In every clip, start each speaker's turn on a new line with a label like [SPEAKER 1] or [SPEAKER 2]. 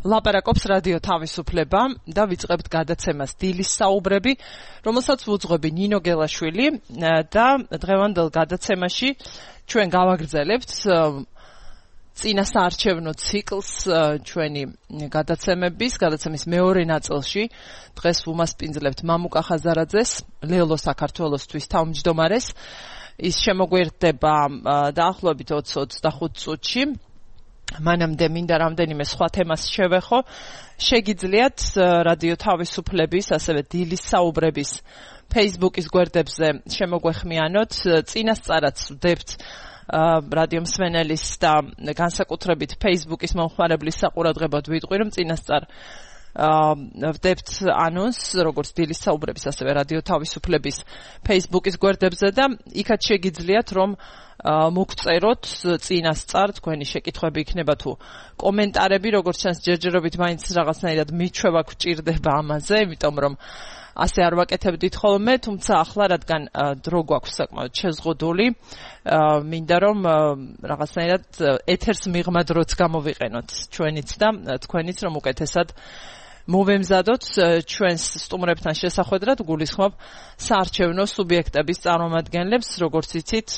[SPEAKER 1] ლაპარაკობს რადიო თავისუფლება და ვიწყებთ გადაცემას დილის საუბრები, რომელსაც ვუძღვები ნინო გელაშვილი და დღევანდელ გადაცემაში ჩვენ გავაგრძელებთ წინასაარჩევნო ციკლს ჩვენი გადაცემის მეორე ნაწილში. დღეს ვუმასპინძლებთ მამუკა ხაზარაძეს, ლელო საქართველოსთვის თავმჯდომარეს. ის შემოგვერდება დაახლოებით 20-25 წუთში. მანამდე მინდა რამდენიმე სხვა თემას შევეხო. შეგიძლიათ რადიო თავისუფლების, ასევე დილის საუბრების Facebook-ის გვერდებზე შემოგვეხმიანოთ. წინასწარაც ვდებთ რადიო მსმენელის და განსაკუთრებით Facebook-ის მომხმარებლის საყურადღებოდ ვიტყვი, რომ წინასწარ ვდებთ ანონს, როგორც დილის საუბრების, ასევე რადიო თავისუფლების Facebook-ის გვერდებზე და იქაც შეგიძლიათ, რომ მოგწეროთ წინასწარ თქვენი შეკითხვები იქნება თუ კომენტარები, როგორც ჩანს ჯერჯერობით მაინც რაღაცნაირად მიჩვევა გვჭირდება ამაზე, იმიტომ რომ ასე არ ვაკეთებდით ხოლმე, თუმცა ახლა რადგან დრო გვაქვს საკმაოდ შეზღუდული, მინდა რომ რაღაცნაირად ეთერს მიღმა დროც გამოვიყენოთ ჩვენიც და თქვენიც, რომ უკეთესად მოვემზადოთ ჩვენს სტუმრებთან შესახვედრად. გულისხმობ საარჩევნო სუბიექტების წარმომადგენლებს, როგორც იცით,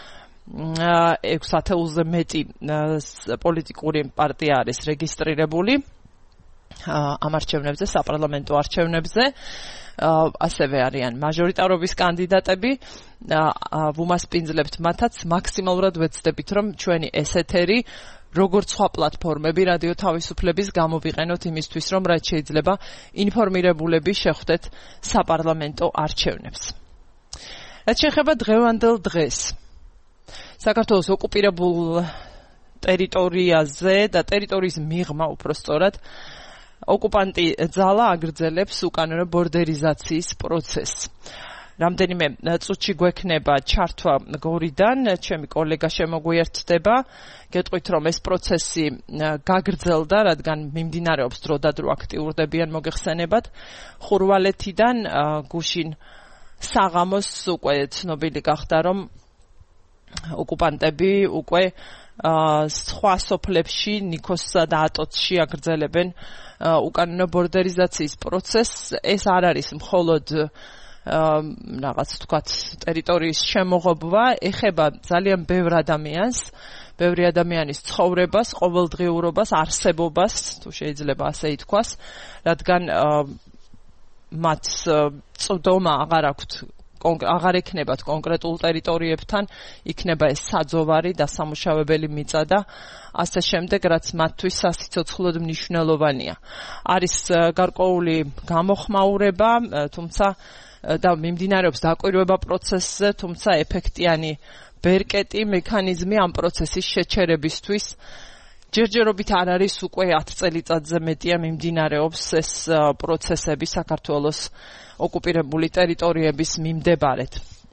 [SPEAKER 1] 6 ათეულზე მეტი პოლიტიკური პარტია არის რეგისტრირებული ამ არჩევნებზე, საპარლამენტო არჩევნებზე. ასევე არიან მაჟორიტარობის კანდიდატები. ვუმასპინძლებთ მათაც, მაქსიმალურად ვეცდებით, რომ ჩვენი ეს ეთერი როგორც სხვა პლატფორმები რადიო თავისუფლების გამოვიყენოთ იმისთვის, რომ რაც შეიძლება ინფორმირებულები შეხვდეთ საპარლამენტო არჩევნებს. რაც შეეხება დღევანდელ დღეს, საქართველოს ოკუპირებულ ტერიტორიაზე და ტერიტორიის მიღმა უпростоრად ოკუპანტი ძალა აგრძელებს უკანონო ბორდერიზაციის პროცესს. რამდენიმე წუთში გვექნება ჩართვა გორიდან, ჩემი კოლეგა შემოგვიერთდება. გეტყვით, რომ ეს პროცესი გაგრძელდა, რადგან მიმდინარეობს დროდადრო აქტიურდებიან მოგეხსენებათ. ხურვალეთიდან გუშინ საღამოს უკვე ცნობილი გახდა, რომ ოკუპანტები უკვე სხვა სოფლებში, ნიქოსსა და ატოცში აგრძელებენ უკანონო ბორდერიზაციის პროცესს. ეს არ არის მხოლოდ რაღაც თქვათ ტერიტორიის შემოღობა, ეხება ძალიან ბევრი ადამიანის ცხოვრებას, ყოველდღიურობას, არსებობას, თუ შეიძლება ასე ითქვას, რადგან მათ წვდომა აღარ ექნებათ კონკრეტულ ტერიტორიებთან, იქნება ეს საძოვარი და სამუშავებელი მიწა და ასე შემდეგ, რაც მათთვის სასიცოცხლოდ მნიშვნელოვანია. არის გარკვეული გამოხმაურება, თუმცა და მიმდინარეობს დაკვირვება პროცესზე, თუმცა ეფექტიანი ბერკეტი მექანიზმი ამ პროცესის შეჩერებისთვის ჯერჯერობით არ არის. უკვე 10 წელიწადზე მეტია მიმდინარეობს ეს პროცესები საქართველოს ოკუპირებული ტერიტორიების მიმდებარედ.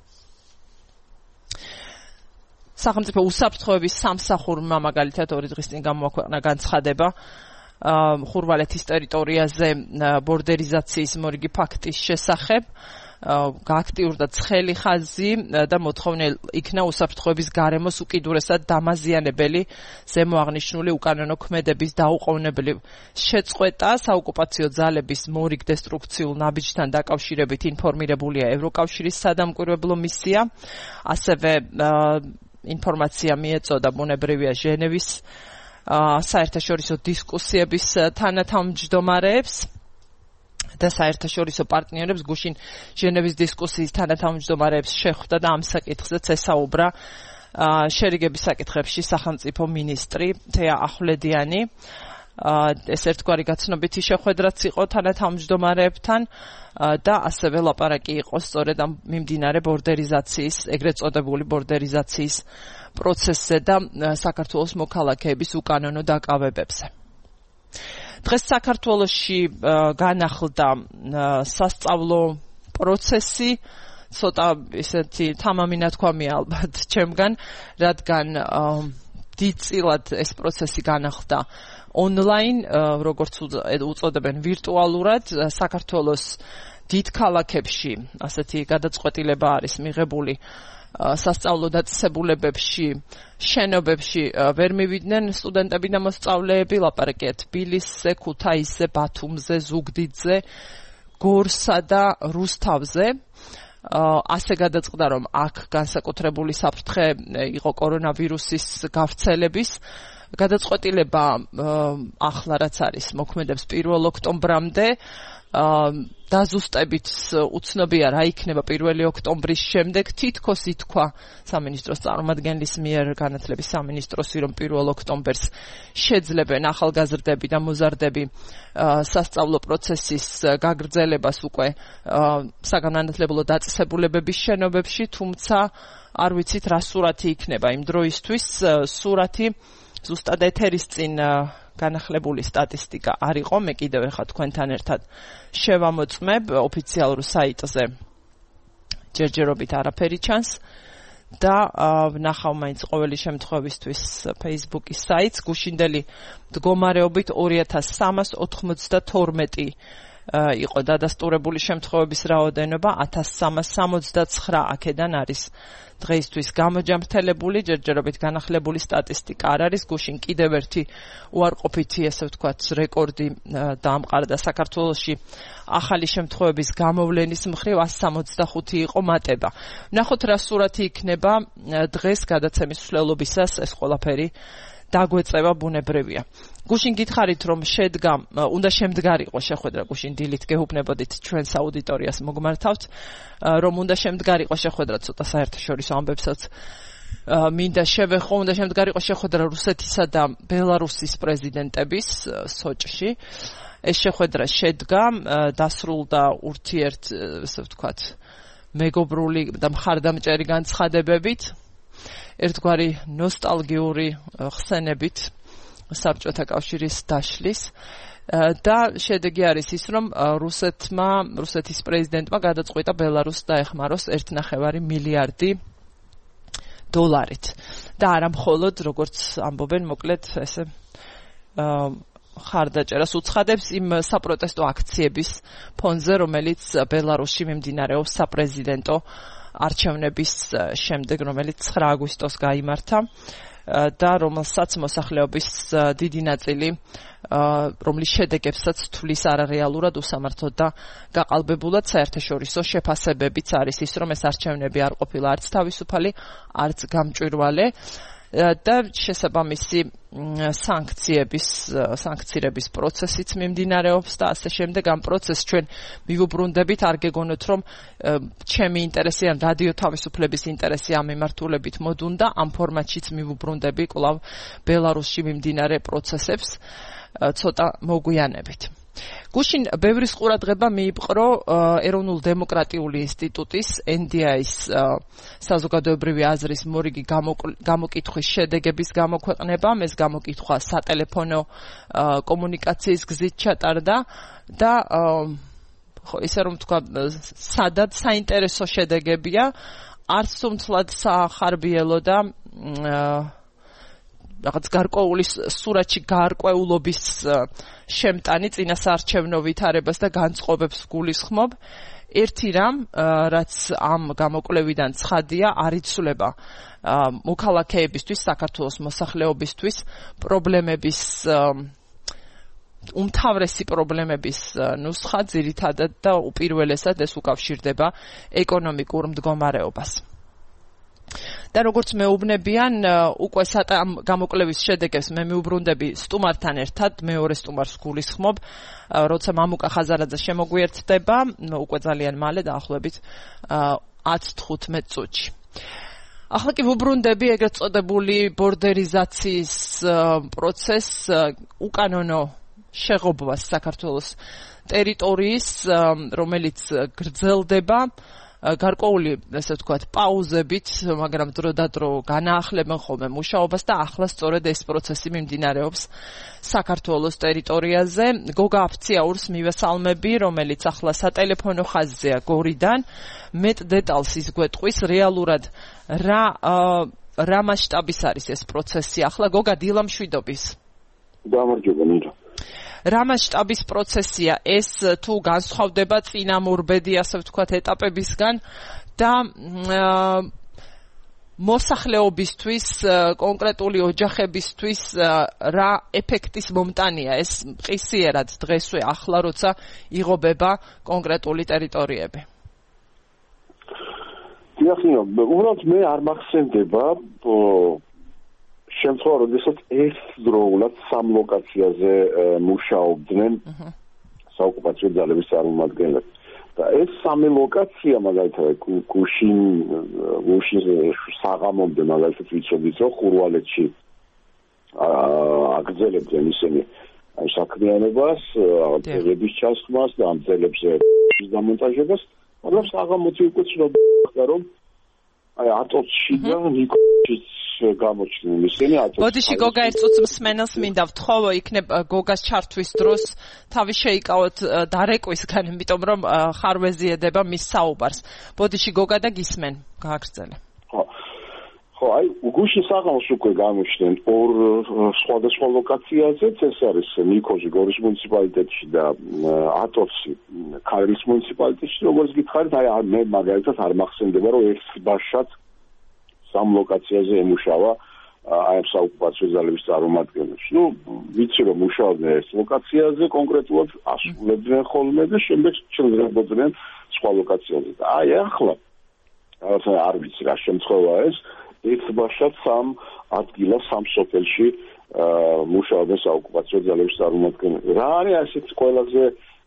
[SPEAKER 1] სახელმწიფო უსაფრთხოების სამსახურმა მაგალითად 2 დღის წინ გამოაქვეყნა განცხადება ხურვალეთის ტერიტორიაზე ბორდერიზაციის მორიგი ფაქტის შესახებ. გააქტიურდა ცხელი ხაზი და მოთხოვნა იქნა უსაფრთხოების გარემოს უკიდურესად დამაზიანებელი ზემოაღნიშნული უკანონო ქმედების დაუყოვნებელი შეწყვეტა. საოკუპაციო ძალების მორიგ დესტრუქციულ ნაბიჯთან დაკავშირებით ინფორმირებულია ევროკავშირის სადამკვირვებლო მისია. ასევე ინფორმაცია მიეწოდა ბუნებრივია ჟენევის საერთაშორისო დისკუსიების თანათავმჯდომარეებს და საერთაშორისო პარტნიორებს. გუშინ ჟენევის დისკუსიის თანათავმჯდომარეებს შეხვდა და ამ საკითხზეც ესაუბრა შერიგების საკითხებში სახელმწიფო მინისტრი თეა ახვლედიანი. ეს ერთგვარი გაცნობითი შეხვედრაც იყო თანათავმჯდომარეებთან და ასევე ლაპარაკი იყო სწორედ ამ მიმდინარე ბორდერიზაციის, ეგრეთ წოდებული ბორდერიზაციის პროცესზე და საქართველოს მოქალაქეების უკანონო დაკავებებზე. დღეს საქართველოში განახლდა სასწავლო პროცესი, ცოტა ისეთი თამამი ნათქვამია ალბათ ჩემგან, რადგან დიდწილად ეს პროცესი განახლდა ონლაინ, როგორც უწოდებენ ვირტუალურად. საქართველოს დიდ ქალაქებში ასეთი გადაწყვეტილება არის მიღებული სასწავლო დაწესებულებებში, შენობებში ვერ მივიდნენ სტუდენტები და მოსწავლეები, ლაპარაკია თბილისზე, ქუთაისზე, ბათუმზე, ზუგდიდზე, გორსა და რუსთავზე. ასე გადაწყდა, რომ აქ განსაკუთრებული საფრთხე იყო კორონავირუსის გავრცელების. გადაწყვეტილება ახლა რაც არის მოქმედებს 1 ოქტომბრამდე. დაზუსტებით უცნობია რა იქნება 1 ოქტომბრის შემდეგ. თითქოს ითქვა სამინისტროს წარმომადგენლის მიერ, განათლების სამინისტროსი, რომ 1 ოქტომბერს შეძლებენ ახალგაზრდები და მოზარდები სასწავლო პროცესის გაგრძელებას უკვე საგანმანათლებლო დაწესებულებების შენობებში, თუმცა არ ვიცით რა სურათი იქნება იმ დროისთვის. სურათი ზუსტად ეთერის წინ განახლებული სტატისტიკა არ იყო, მე კიდევ ახლა თქვენთან ერთად შევამოწმებ ოფიციალურ საიტზე. ჯერჯერობით არაფერი ჩანს და ვნახავ მაინც ყოველი შემთხვევისთვის Facebook-ის საიტს. გუშინდელი მდგომარეობით 2392 იყო დადასტურებული შემთხვევების რაოდენობა, 1369 აქედან არის დღეისთვის გამოჯამრთელებული, ჯერჯერობით განახლებული სტატისტიკა არ არის. გუშინ კიდევ ერთი უარყოფითი, ესე ვთქვათ, რეკორდი დაამყარა საქართველოში ახალი შემთხვევების გამოვლენის მხრივ 165 იყო მატება. ვნახოთ რა სურათი იქნება დღეს გადაცემის მსვლელობისას, ეს ყველაფერი დაგვეწევა ბუნებრივია. გუშინ გითხარით, რომ უნდა შემდგარიყო შეხვედრა, გუშინ დილით გეუბნებოდით ჩვენს აუდიტორიას მოგმართავთ, რომ უნდა შემდგარიყო შეხვედრა, ცოტა საერთაშორისო ამბებსაც მინდა შევეხო, უნდა შემდგარიყო შეხვედრა რუსეთისა და ბელარუსის პრეზიდენტების სოჭში. ეს შეხვედრა შედგა, დასრულდა ურთიერთ, ესე ვთქვათ, მეგობრული და მხარდამჭერი განცხადებებით, ერთგვარი ნოსტალგიური ხსენებით საბჭოთა კავშირის დაშლის და შედეგი არის ის, რომ რუსეთის პრეზიდენტმა გადაწყვიტა ბელარუსს დაეხმაროს 1,5 მილიარდი დოლარით. და არა მხოლოდ, როგორც ამბობენ, მოკლედ ესე ხარდაჭერას უცხადებს იმ საპროტესტო აქციების ფონზე, რომელიც ბელარუსში მიმდინარეობს საპრეზიდენტო არჩევნების შემდეგ, რომელიც 9 აგვისტოს გაიმართა და რომელსაც მოსახლეობის დიდი ნაწილი, რომლის შედეგებსაც თვლის არარეალურად, უსამართლოდ და გაყალბებულად. საერთაშორისო შეფასებებიც არის ის, რომ ეს არჩევნები არ ყოფილა არც თავისუფალი, არც გამჭვირვალე და შესაბამისი სანქცირების პროცესიც მიმდინარეობს და ასე შემდეგ. ამ პროცესს ჩვენ მივუბრუნდებით, არ გეგონოთ, რომ ჩემი ინტერესი ან რადიო თავისუფლების ინტერესი ამ მიმართულებით მოდუნდა, ამ ფორმატშიც მივუბრუნდები კვლავ ბელარუსში მიმდინარე პროცესებს ცოტა მოგვიანებით. გუშინ ბევრის ყურადღება მიიპყრო ეროვნულ დემოკრატიული ინსტიტუტის NDI-ის საზოგადოებრივი აზრის მორიგი გამოკითხვის შედეგების გამოქვეყნებამ. ეს გამოკითხვა სატელეფონო კომუნიკაციის გზით ჩატარდა და ისე რომ თქვა, სადაც საინტერესო შედეგებია, არც თუმცლად საახარბიელო და რაღაც გარკვეული სურათში გარკვეულობის შემტანი წინასაარჩევნო ვითარებას და განწყობებს გულისხმობ. ერთი რამ, რაც ამ გამოკვლევიდან ცხადია, არ იცვლება მოქალაქეებისთვის, საქართველოს მოსახლეობისთვის პრობლემების უმთავრესი პრობლემების ნუსხა, ძირითადად და უპირველესად ეს უკავშირდება ეკონომიკურ მდგომარეობას. და როგორც მეუბნებიან, უკვე გამოკვლევის შედეგებს მე მიუბრუნდები სტუმართან ერთად, მეორე სტუმარს გულისხმობ, როცა მამუკა ხაზარაძე შემოგვიერთდება, უკვე ძალიან მალე დაახლოებით 10-15 წუთში. ახლა კი ვუბრუნდები ეგრეთ წოდებული ბორდერიზაციის პროცესს, უკანონო შეღობვას საქართველოს ტერიტორიის, რომელიც გრძელდება გარკვეული, ესე ვთქვათ, პაუზებით, მაგრამ დროდადრო განაახლებენ ხოლმე მუშაობას და ახლა სწორედ ეს პროცესი მიმდინარეობს საქართველოს ტერიტორიაზე. გოგა აფციაურს მივესალმები, რომელიც ახლა სატელეფონო ხაზზეა გორიდან. მეტ დეტალს ის გვეტყვის, რეალურად რა მასშტაბის არის ეს პროცესი. ახლა გოგა, დილა მშვიდობის.
[SPEAKER 2] გამარჯობა, მინდა.
[SPEAKER 1] რა მასშტაბის პროცესია ეს, თუ განსხვავდება წინამორბედი, ასე ვთქვათ, ეტაპებისგან და მოსახლეობისთვის, კონკრეტული ოჯახებისთვის რა ეფექტის მომტანია ეს მყისიერად დღესვე ახლა როცა იღობება კონკრეტული ტერიტორიები?
[SPEAKER 2] დიახინო, უბრალოდ მე არ მახსენდება შემთხვევა, როდესაც ერთდროულად სამ ლოკაციაზე მუშაობდნენ საოკუპაციო ძალების წარმომადგენლები. და ეს სამი ლოკაცია მაგალითად გუშინ საღამომდე მაგალითად ვიცოდით, რომ ხურვალეთში აგრძელებდნენ ისინი ამ საქმიანობას, ძელების ჩასხმას და ამ ძელებზე დამონტაჟებას, მაგრამ საღამოთი უკვე ცნობილია, რომ აი ატოცში და ნიკოშიც გამოჩნდნენ ისინი ატოცში.
[SPEAKER 1] ბოდიში გოგა ერთ წუთს მსმენელს მინდა ვთხოვო, იქნებ გოგას ჩართვის დროს თავი შეიკავოთ დარეკვისგან, იმიტომ რომ ხარვეზიედება მის საუბარს. ბოდიში გოგა და გისმენ, გააგრძელე.
[SPEAKER 2] ხო, აი გუშინ საღამოს უკვე გამოჩნდნენ ორ სხვადასხვა ლოკაციაზე, ეს არის ნიკოჟი გორის მუნიციპალიტეტში და ატოცი ქაირის მუნიციპალიტეტში, როგორც გითხარით, აი მე მაგალითად არ მახსენდება, რომ ერთ ბაშად სამ ლოკაციაზე ემუშავა აი ამ საოკუპაციო ძალების წარმომადგენლებს. ვიცი რომ მუშაობდნენ ერთ ლოკაციაზე კონკრეტულად, ასრულებდნენ ხოლმე და შემდეგ ჩნდებოდნენ სხვა ლოკაციაზე. და აი ახლა არ ვიცი რა შემთხვევაა ეს, ერთ ბაშად სამ ადგილას სამ სოფელში მუშაობდნენ საოკუპაციო ძალების წარმომადგენლები. რა არის ასეთ ყველაზე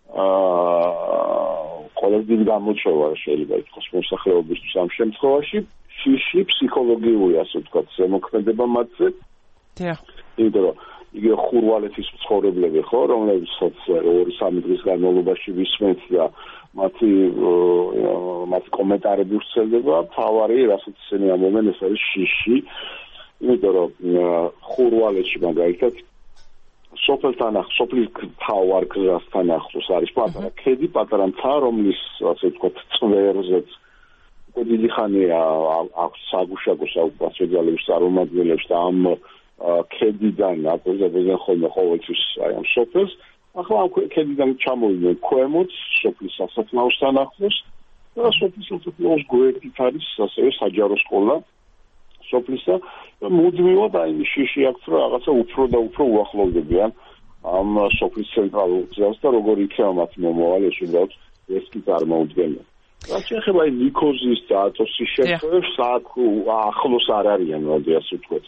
[SPEAKER 2] დიდი გამოჩვევა შეიძლება ითქვას მოსახლეობისთვის ამ შემთხვევაში? შიში ფსიქოლოგიური, ასე ვთქვათ, ზემოქმედება მათზე.
[SPEAKER 1] დიახ.
[SPEAKER 2] იმიტომ რომ იგი ხურვალეთის მცხოვრებლები ხო, რომლებსაც 2-3 დღის განმავლობაში ვისმენთ და მათი კომენტარები ვრცელდება, თავარი, რასაც ისინი ამბობენ, ეს არის შიში. იმიტომ რომ ხურვალეთში მაგალითად სოფლის თავარ გზასთან ახლოს არის პატარა ქედი, პატარა მთა, რომლის ასე ვთქვათ, წვერზეც დიდი ხანია აქვს საგუშაგო საოკუპაციო ძალების წარმომადგენლებს და ამ ქედიდან აკრძალებენ ხოლმე ყოველთვის აი ამ სოფელს. ახლა ამ ქედიდან ჩამოვიდნენ ქვემოთ, სოფლის სასაფლაოსთან ახლოს და სოფლის სასაფლაოს გვერდით არის ასევე საჯარო სკოლა სოფლისა და მუდმივად აი შიში აქვს რომ რაღაცა უფრო და უფრო უახლოვდებიან ამ სოფლის ცენტრალურ გზას და როგორ იქნება მათი მომავალი, ეს უბრალოდ ეს კი წარმოუდგენია. რაც შეეხება ნიკოზის და ატოცის შემთხვევებს, აქ ახლოს არ არიან, ვთქვათ, ასე ვთქვათ,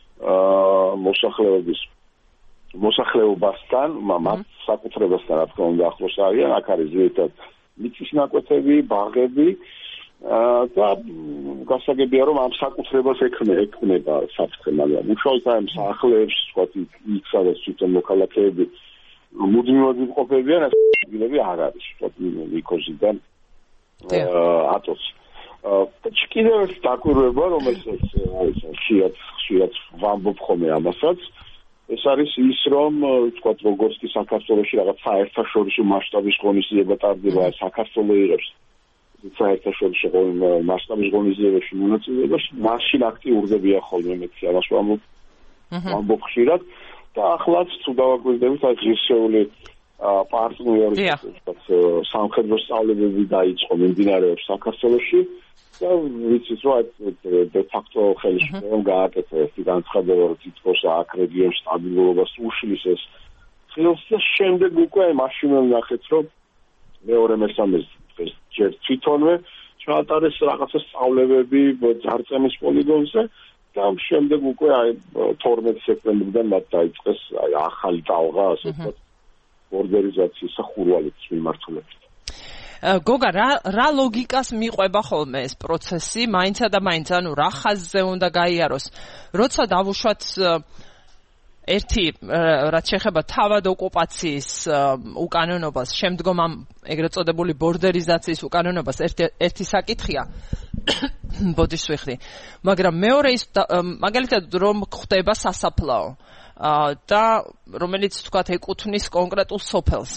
[SPEAKER 2] მოსახლეობასთან, მათ საკუთრებასთან, რა თქმა უნდა, ახლოს არიან, აქ არის ზედმეტად მიწის ნაკვეთები, ბაღები და გასაგებია, რომ ამ საკუთრებას ექმნება საფრთხე, მაგრამ უშუალოდ ამ სახლებს, ვთქვათ, იქ სადაც თვითონ მოქალაქეები მუდმივად იმყოფებიან, ეს ადგილები არ არის, ვთქვათ, ნიკოზიდან ატოს. კიდევ ერთი დაკვირვება, რომელსაც ხშირად ვამბობ ხოლმე ამასაც, ეს არის ის, რომ ვთქვათ, როგორც კი საქართველოში რაღაც საერთაშორისო მასშტაბის ღონისძიება ტარდება, საქართველო იღებს საერთაშორისო მასშტაბის ღონისძიებაში მონაწილეობას, მაშინ აქტიურდებიან ხოლმე მე ამას ვამბობ ხშირად და ახლაც თუ დავაკვირდებით, აი ღირსეული პარტნიორი სამხედრო სწავლებები დაიწყო მიმდინარეობს საქართველოში და ვიცით რომ დე ფაქტო ხელისუფლებამ გააკეთა ერთი განცხადება, რომ თითქოს აქ რეგიონის სტაბილურობას უშლის ეს ხელს და შემდეგ უკვე მაშინვე ვნახეთ, რომ მეორე მესამე დღეს ჯერ თვითონვე ჩაატარეს რაღაცა სწავლებები ძარცემის პოლიგონზე და შემდეგ უკვე აი 12 სექტემბრიდან მათ დაიწყეს აი ახალი ტალღა, ასე ვთქვათ, ორგანიზაციის ხურვალეთის მიმართულებით.
[SPEAKER 1] გოგა, რა ლოგიკას მიყვება ხოლმე ეს პროცესი, მაინცა და მაინც, ანუ რა ხაზზე უნდა გაიაროს, როცა დავუშვათ ერთი, რაც შეეხება თავად ოკუპაციის უკანონობას, შემდგომ ამ ეგრეთ წოდებული ბორდერიზაციის უკანონობას, ერთი საკითხია, ბოდიშს ვიხდი, მაგრამ მეორე ის, მაგალითად, რომ ხდება სასაფლაო და რომელიც თქვათ ეკუთვნის კონკრეტულ სოფელს.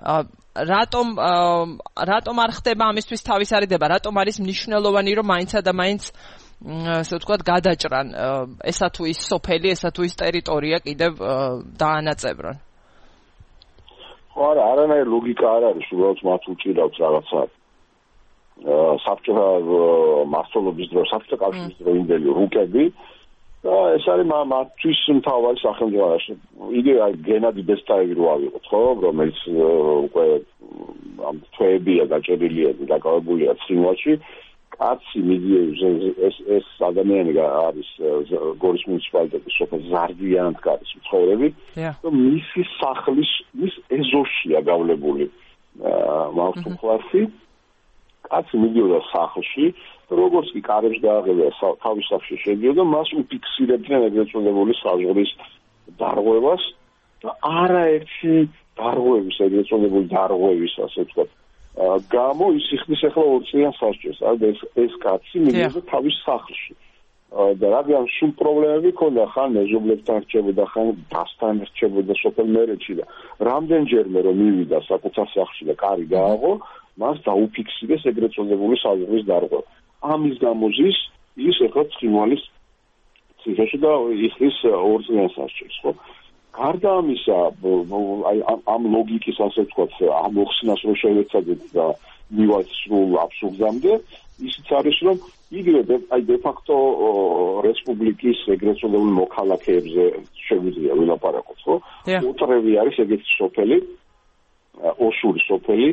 [SPEAKER 1] რატომ არ ხდება ამისთვის თავის არიდება? რატომ არის მნიშვნელოვანი, რომ მაინცა და მაინც ასე ვთქვათ გადაჭრან ესა თუ ის სოფელი, ესა თუ ის ტერიტორია კიდევ დაანაწევრონ?
[SPEAKER 2] ხო, არანაირი ლოგიკა არ არის, უბრალოდ მათ უჭირავს რაღაცა საბჭოთა მმართველობის დროს, საბჭოთა კავშირის დროინდელი რუკები და ეს არის მათთვის მთავარი სახელმძღვანელო. იგი გენადი ბესტაევი რო ავიღოთ, ხო, რომელიც უკვე ამ თვეებია გაჭერილია და დაკავებულია ცხინვალში. კაცი ეს ადამიანი არის გორის მუნიციპალიტეტის სოფელ ზარდიანთკარის მცხოვრები და მისი სახლის მის ეზოშია გავლებული მავთუხლასი. კაცი მიდიოდა სახლში, როგორც კი კარებს დააღებია თავის სახლში შედიოდა, მას უფიქსირებდნენ ეგრეთ წოდებული საზღვრის დარღვევას და არაერთი დარღვევის, ეგრეთ წოდებული დარღვევის, ასე ვთქვათ, გამო ის იხდის ახლა 2 წლიან სასჯელს. ეს კაცი მიდიოდა თავის სახლში. და რადგან სულ პრობლემები ჰქონდა, ხან მეზობლებთან რჩებოდა, ხან დასთან რჩებოდა სოფელ მერეთში და რამდენჯერმე რომ მივიდა საკუთარ სახლში და კარი გააღო, მას დაუფიქსირეს ეგრეთ წოდებული საზღვრის დარღვევა. ამის გამოზის ის ახლა ცხინვალის ციხეში და იხდის 2 წლიან სასჯელს, ხო? გარდა ამისა, აი ამ ლოგიკის ასე ვთქვათ, ამ მოხსნას რო შევეცადეთ და მივალთ სრულ აბსურდამდე, ისიც არის რომ იგივე აი დე-ფაქტო რესპუბლიკის ეგრეთ წოდებული მოქალაქეებზე შეგვიძლია ვილაპარაკოთ, ხო? უტრევი არის ეგეთი სოფელი, ოსური სოფელი,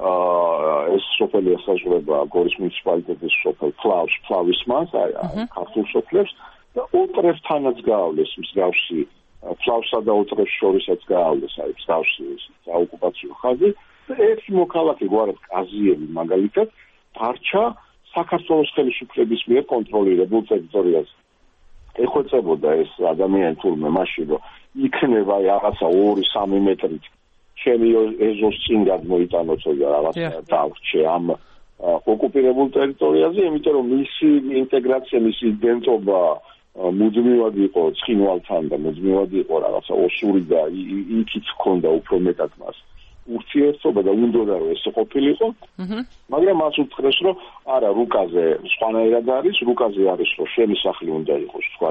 [SPEAKER 2] ეს სოფელი ესაზღვრება გორის მუნიციპალიტეტის სოფელ ფლავის მას, აი ქართულ სოფლებს და უტრევთანაც გაავლეს მსგავსი ფლავსა და უტრევს შორისაც გაავლეს აი მსგავსი საოკუპაციო ხაზი და ერთი მოქალაქე გვარად კაზიევი მაგალითად დარჩა საქართველოს ხელისუფლების მიერ კონტროლირებულ ტერიტორიაზე. ეხვეწებოდა ეს ადამიანი თურმე მაშინ რომ იქნება რაღაცა 2-3 მეტრით ჩემი ეზოს წინ გადმოიტანოთო და რაღაცა დავრჩე ამ ოკუპირებულ ტერიტორიაზე, იმიტომ რომ მისი ინტეგრაცია, მისი იდენტობა მუდმივად იყო ცხინვალთან და მუდმივად იყო რაღაცა ოსური და იქით ჰქონდა უფრო მეტად მას ურთიერთობა და უნდოდა რომ ეს ყოფილიყო. მაგრამ მას უთხრეს რომ არა, რუკაზე სხვანაირად არის, რუკაზე არის რომ შენი სახლი უნდა იყოს თქვა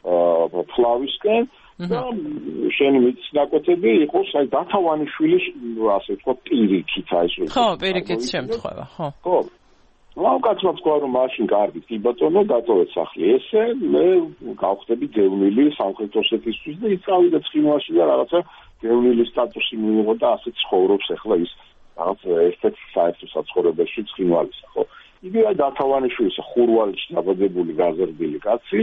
[SPEAKER 2] ფლავისკენ და შენი მიწნაკოთები იყოს აი დათავანიშვილის ასე თქვა პირიქით აი ეს
[SPEAKER 1] ხო, პირიქით შემთხვევა, ხო.
[SPEAKER 2] ხო. კაცმა თქვა რომ მაშინ კარგი, კი ბატონო, დატოვეთ სახლი ესე, მე გავხდები დევნილი სამხრეთ ოსეთის და ის წავიდა ცხინვალში და რაღაცა დევნილის სტატუსი მიიღო და ასე ცხოვრობს ახლა ის რაღაც ერთ-ერთ საერთო საცხოვრებელში ცხინვალის, ხო. იგივე დათავანიშვილის ხურვალში დაბადებული გაზრდილი კაცი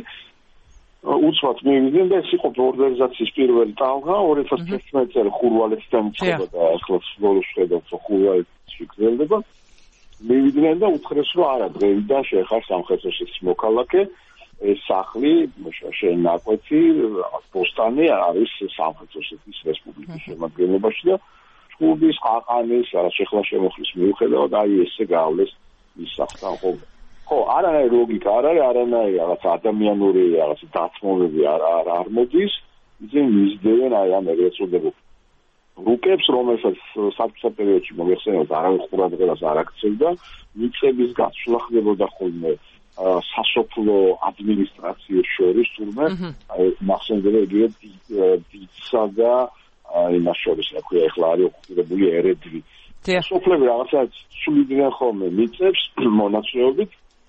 [SPEAKER 2] უცბად მივიდნენ და ეს იყო ორგანიზაციის პირველი ტალღა 2011 წელი ხურვალეთიდან იწყება და ახლა ბოლოს ხედავთ რომ ხურვალეთში გრძელდება. მივიდნენ და უთხრეს რომ არა, დღეიდან შეხარ სამხრეთ ოსეთის მოქალაქე, ეს სახლი შენ ნაკვეთი პოსტანი არის სამხრეთ ოსეთის რესპუბლიკის შემადგენლობაში და ჩხუბის ყაყანის შეხლა შემოხლის მიუხედავად აი ესე გაავლეს ის სახთან ხო. ხო, არანაირი ლოგიკა არ არის, არანაირი რაღაც ადამიანური რაღაც დათმობები არ მოდის, ისინი მისდევენ აი ამ ეგრეთ წოდებულ რუკებს, რომელსაც საბჭოთა პერიოდში მოიხსენებოდა, არავინ ყურადღებას არ აქცევდა, მიწების გაცვლა ხდებოდა ხოლმე სასოფლო ადმინისტრაციებს შორის, თურმე აი მახსენდება იგივე დიცსა და იმას შორის, რა ქვია, ეხლა არის ოკუპირებული ერედვი. სოფლები რაღაცა სულიდნენ ხოლმე მიწებს მონაცვლეობით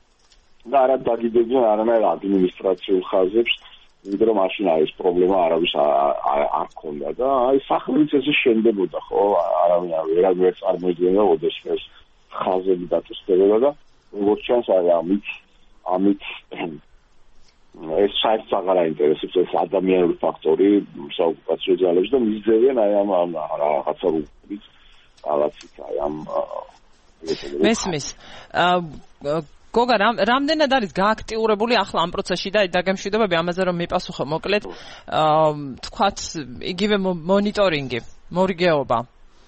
[SPEAKER 2] და არა დაგიდებდნენ არანაირ ადმინისტრაციულ ხაზებს, იმიტომ რომ მაშინ არის პრობლემა არავის არ ქონდა და აი სახლიც ესე შენდებოდა, ხო, არავინ ვერ წარმოიდგენდა ოდესმე ხაზები დაწესდებოდა და როგორც ჩანს აი ამით ეს საერთოდ აღარ აინტერესებს ეს ადამიანური ფაქტორი საოკუპაციო ძალებს და მისდევენ აი ამ რაღაცა რუკებით ალაცით აი ამ
[SPEAKER 1] მესმის გოგა რამდენად არის გააქტიურებული ახლა ამ პროცესში და დაგემშვიდობები ამაზე რომ მიპასუხო მოკლედ თქვათ იგივე მონიტორინგი მორიგეობა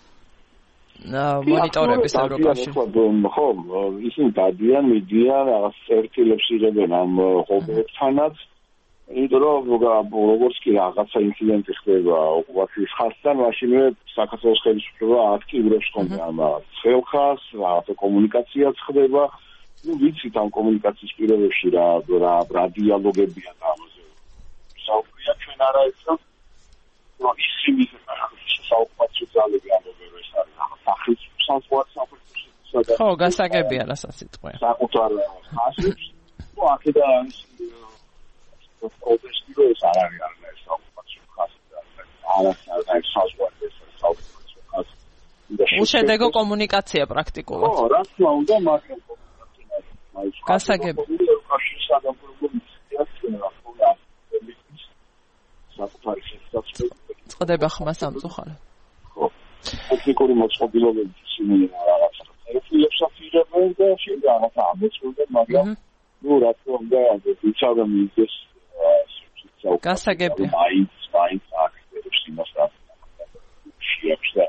[SPEAKER 1] მონიტორების ევროპაში
[SPEAKER 2] ხო ისინი დადიან მიდიან რაღაც წერტილებს იღებენ ამ ღობებთანაც იმიტომ რომ როგორც კი რაღაცა ინციდენტი ხდება ოკუპაციის ხაზთან მაშინვე საქართველოს ხელისუფლება აქტიურებს ხოლმე ამ ხელხას რაღაცა კომუნიკაციაც ხდება ვიცით ამ კომუნიკაციის პირობებში რა დიალოგებია და ამაზე საუბრია ჩვენ არაერთხელ რომ ისინი საოკუპაციო ძალები ამბობენ რომ ეს არის სახლის საზღვარი და
[SPEAKER 1] ხო, გასაგებია რასაც სიტყვა.
[SPEAKER 2] საკუთარ ხასებს, ну, აქედან კონტექსტი ეს არ არის არანაირი საოკუპაციო ხასი და არანაირი საზღვარი ეს საოკუპაციო ხასი.
[SPEAKER 1] უშედეგო კომუნიკაცია პრაქტიკულად.
[SPEAKER 2] ხო, რა თქმა უნდა, მაგრამ
[SPEAKER 1] გასაგები. წდება ხმა სამწუხაროდ.
[SPEAKER 2] ხო. ტექნიკური მოწყობილობები ისინი რაღაცა წერილებს აფირავენ და შეიძლება რაღაცა ამოწმებენ, მაგრამ ну, რა თქმა უნდა, ვიცავდა მის
[SPEAKER 1] გასაგებია.
[SPEAKER 2] მაინც აქტივებს იმას რა. შეაჩერა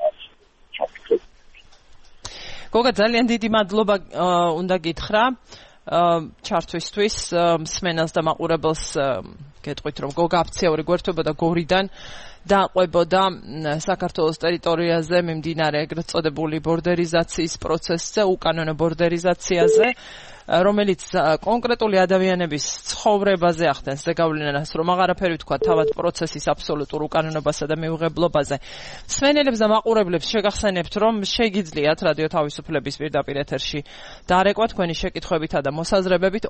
[SPEAKER 1] გოგა ძალიან დიდი მადლობა უნდა გითხრა ჩართვისთვის მსმენელს და მაყურებელს გეტყვით რომ გოგა აფიციალური გვერდთვებოდა გორიდან დაყვებოდა საქართველოს ტერიტორიაზე მიმდინარე ეგრეთ წოდებული ბორდერიზაციის პროცესზე, უკანონო ბორდერიზაციაზე, რომელიც კონკრეტული ადამიანების ცხოვრებაზე ახდენს ზეგავლენას, რომ აღარაფერი თქვა თავად პროცესის აბსოლუტურ უკანონობასა და მიუღებლობაზე. მსმენელებს და მაყურებლებს შეგახსენებთ, რომ შეგიძლიათ რადიო თავისუფლების პირდაპირ ეთერში დარეკვა თქვენი შეკითხვებითა და მოსაზრებებით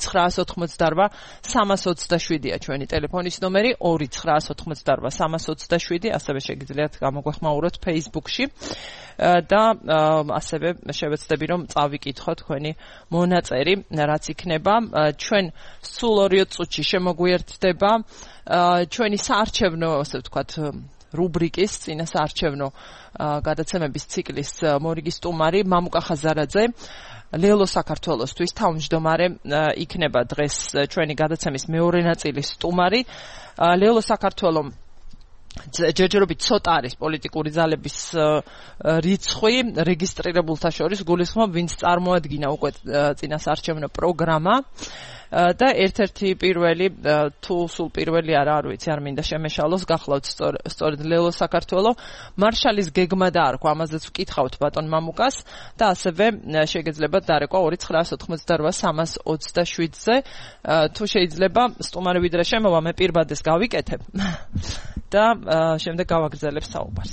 [SPEAKER 1] 2988327-ია ჩვენი ტელეფონის ნომერი 2988327, ასევე შეგიძლიათ გამოგვეხმაუროთ Facebook-ში. და ასევე შევეცდები რომ წავიკითხოთ თქვენი მონაწერი რაც იქნება ჩვენ სულ 2 წუთში შემოგვიერთდება ჩვენი საარჩევნო ასე ვთქვათ რუბრიკის წინა საარჩევნო გადაცემების ციკლის მორიგი სტუმარი მამუკა ხაზარაძე ლელო საქართველოსთვის თავმჯდომარე იქნება დღეს ჩვენი გადაცემის მეორე ნაწილის სტუმარი ლელო საქართველოს ჯერჯერობით ცოტა არის პოლიტიკური ძალების რიცხვი რეგისტრირებულთა შორის გულისხმობ ვინც წარმოადგინა უკვე წინასაარჩევნო პროგრამა და ერთ-ერთი პირველი თუ სულ პირველი არ ვიცი არ მინდა შემეშალოს გახლავთ სწორედ ლელო საქართველოს მარშალის გეგმა დაარქვა ამაზეც ვკითხავთ ბატონ მამუკას და ასევე შეგეძლებათ დარეკვა 2988327-ზე თუ შეიძლება სტუმარი ვიდრე შემოვა მე პირბადეს გავიკეთებ და შემდეგ გავაგრძელებ საუბარს.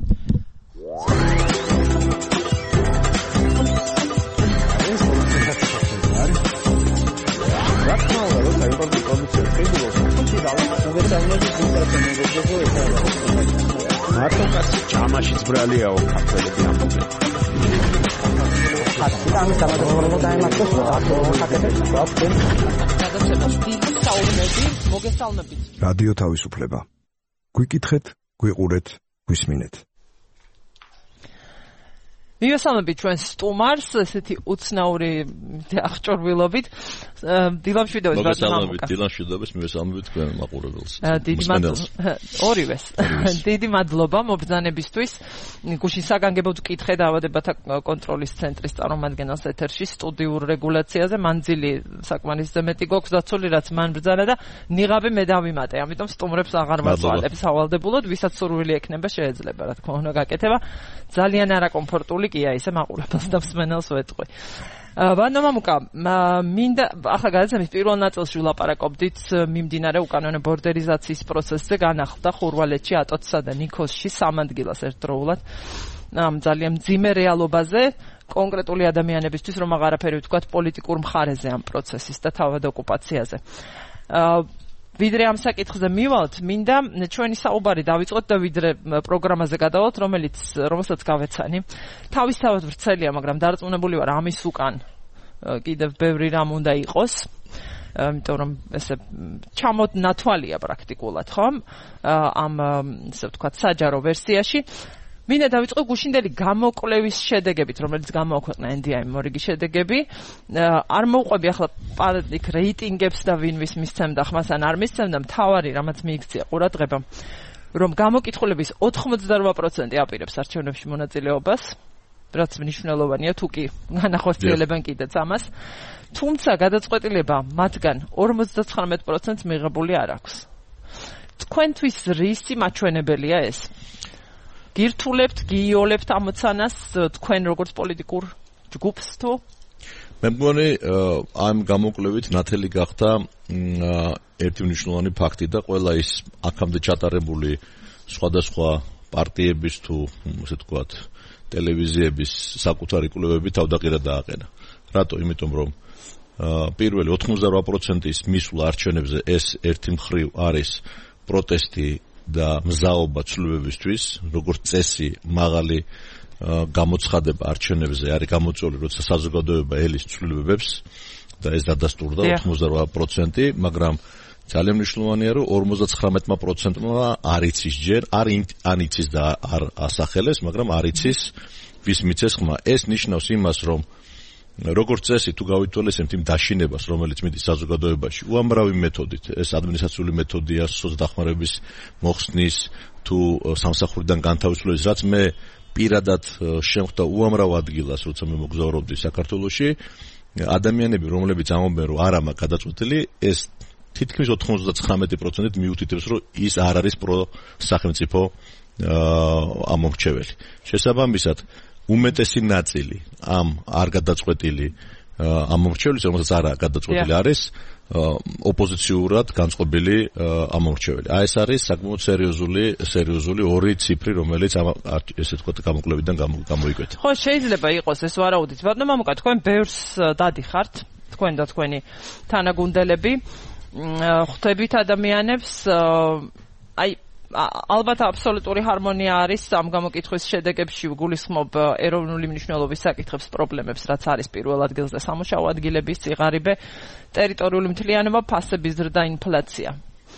[SPEAKER 3] მარტოკაცი ჯამაშიც ბრალიაო ქართველები ამბობენ.
[SPEAKER 4] რადიო თავისუფლება. გვიკითხეთ, გვიყურეთ, გვისმინეთ.
[SPEAKER 1] მივესალმებით ჩვენ სტუმარს, ესეთი უცნაური აღჭურვილობით. დილამშვიდობის ბატონ მამუკა.
[SPEAKER 5] დილამშვიდობის მივესალმებით თქვენ მაყურებელს.
[SPEAKER 1] ორივეს. დიდი მადლობა მობრძანებისთვის. გუშინ საგანგებოდ ვკითხე დაავადებათა კონტროლის ცენტრის წარმომადგენელს ეთერში სტუდიურ რეგულაციაზე. მანძილი საკმარისზე მეტი გვაქვს დაცული, რაც მან ბრძანა და ნიღაბი მე დავიმატე. ამიტომ სტუმრებს აღარ ვასვალებ სავალდებულოდ, ვისაც სურვილი ექნება შეეძლება, რა თქმა უნდა, გაკეთება. ძალიან არაკომფორტული კია ისე მაყურებელს და მსმენელს ვეტყვი. ბატონ მამუკა, მინდა ახლა გადაცემის პირველ ნაწილში ვილაპარაკობდით მიმდინარე უკანონო ბორდერიზაციის პროცესზე განახლდა ხურვალეთში, ატოცსა და ნიქოზში სამადგილას ერთდროულად ძალიან მძიმე რეალობაზე კონკრეტული ადამიანებისთვის რომ აღარაფერი ვთქვათ პოლიტიკურ მხარეზე ამ პროცესის და თავად ოკუპაციაზე. ვიდრე ამ საკითხზე მივალთ, მინდა ჩვენი საუბარი დავიწყოთ და ვიდრე პროგრამაზე გადავალთ, რომელსაც გავეცანი. თავისთავად ვრცელია, მაგრამ დარწმუნებული ვარ, ამის უკან კიდევ ბევრი რამ უნდა იყოს. იმიტომ რომ ესე ჩამონათვალია პრაქტიკულად, ხო? ამ ესე ვთქვათ, საჯარო ვერსიაში. მინდა დავიწყო გუშინდელი გამოკვლევის შედეგებით, რომელიც გამოაქვეყნა NDI მორიგი შედეგები. არ მოვყვები ახლა პარადიქ რეიტინგებს და ვინ ვის მისცემდა ხმას ან არ მისცემდა, მთავარი რამაც მიიქცია ყურადღება, რომ გამოკითხულების 88% აპირებს არჩევნებში მონაწილეობას, რაც მნიშვნელოვანია, თუ კი განახორციელებენ კიდეც ამას. თუმცა გადაწყვეტილება მათგან 59%-ს მიღებული არ აქვს. თქვენთვის რისი მაჩვენებელია ეს? გირთულებთ, გიოლებთ ამოცანას თქვენ როგორც პოლიტიკურ ჯგუფს თუ?
[SPEAKER 5] მე მგონი ამ გამოკვლევით ნათელი გახდა ერთი მნიშვნელოვანი ფაქტი და ყველა ის აქამდე ჩატარებული სხვადასხვა პარტიების თუ ასე ვთქვათ ტელევიზიების საკუთარი კვლევები თავდაყირა დააყენა. რატო? იმიტომ რომ პირველი 88%-ის მისვლა არჩევნებზე ეს ერთი მხრივ არის პროტესტი და მზაობა ცვლილებებისთვის, როგორც წესი, მაღალი გამოცხადება არჩევნებზე არის გამოწვეული, როცა საზოგადოება ელის ცვლილებებს და ეს დადასტურდა 88%, მაგრამ ძალიან მნიშვნელოვანია, რომ 59%-მა არ იცის ჯერ, არ იცის და არ ასახელეს, მაგრამ არ იცის ვის მიცეს ხმა. ეს ნიშნავს იმას, რომ როგორც წესი, თუ გავიტვალისწინებთ იმ დაშინებას, რომელიც მიდის საზოგადოებაში, უამრავი მეთოდით, ეს ადმინისტრაციული მეთოდია, სოცდახმარების მოხსნის, თუ სამსახურიდან განთავისუფლების, რაც მე პირადად შემხვდა უამრავ ადგილას, როცა მე მოგზაურობდი საქართველოში, ადამიანები, რომლებიც ამბობენ, რომ არ ამა გადაწყვეტილი, ეს თითქმის 99%-ით მიუთითებს, რომ ის არ არის პროსახელმწიფო ამომრჩეველი. შესაბამისად, უმეტესი ნაწილი ამ არ გადაწყვეტილი ამომრჩევლის, რომელსაც არ გადაწყვეტილი არის, ოპოზიციურად განწყობილი ამომრჩეველი. ეს არის საკმაოდ სერიოზული ორი ციფრი, რომელიც ესე ვთქვათ გამოკვლევიდან გამოიკვეთა.
[SPEAKER 1] ხო, შეიძლება იყოს ეს ვარაუდით. ბატონო მამუკა, თქვენ ბევრს დადიხართ, თქვენ და თქვენი თანაგუნდელები, ხვდებით ადამიანებს, ალბათ აბსოლუტური ჰარმონია არის ამ გამოკითხვის შედეგებში, გულისხმობ ეროვნული მნიშვნელობის საკითხებს, პრობლემებს, რაც არის პირველ ადგილზე სამუშაო ადგილების წიღარიბე, ტერიტორიული მთლიანობა, ფასების ზრდა, ინფლაცია.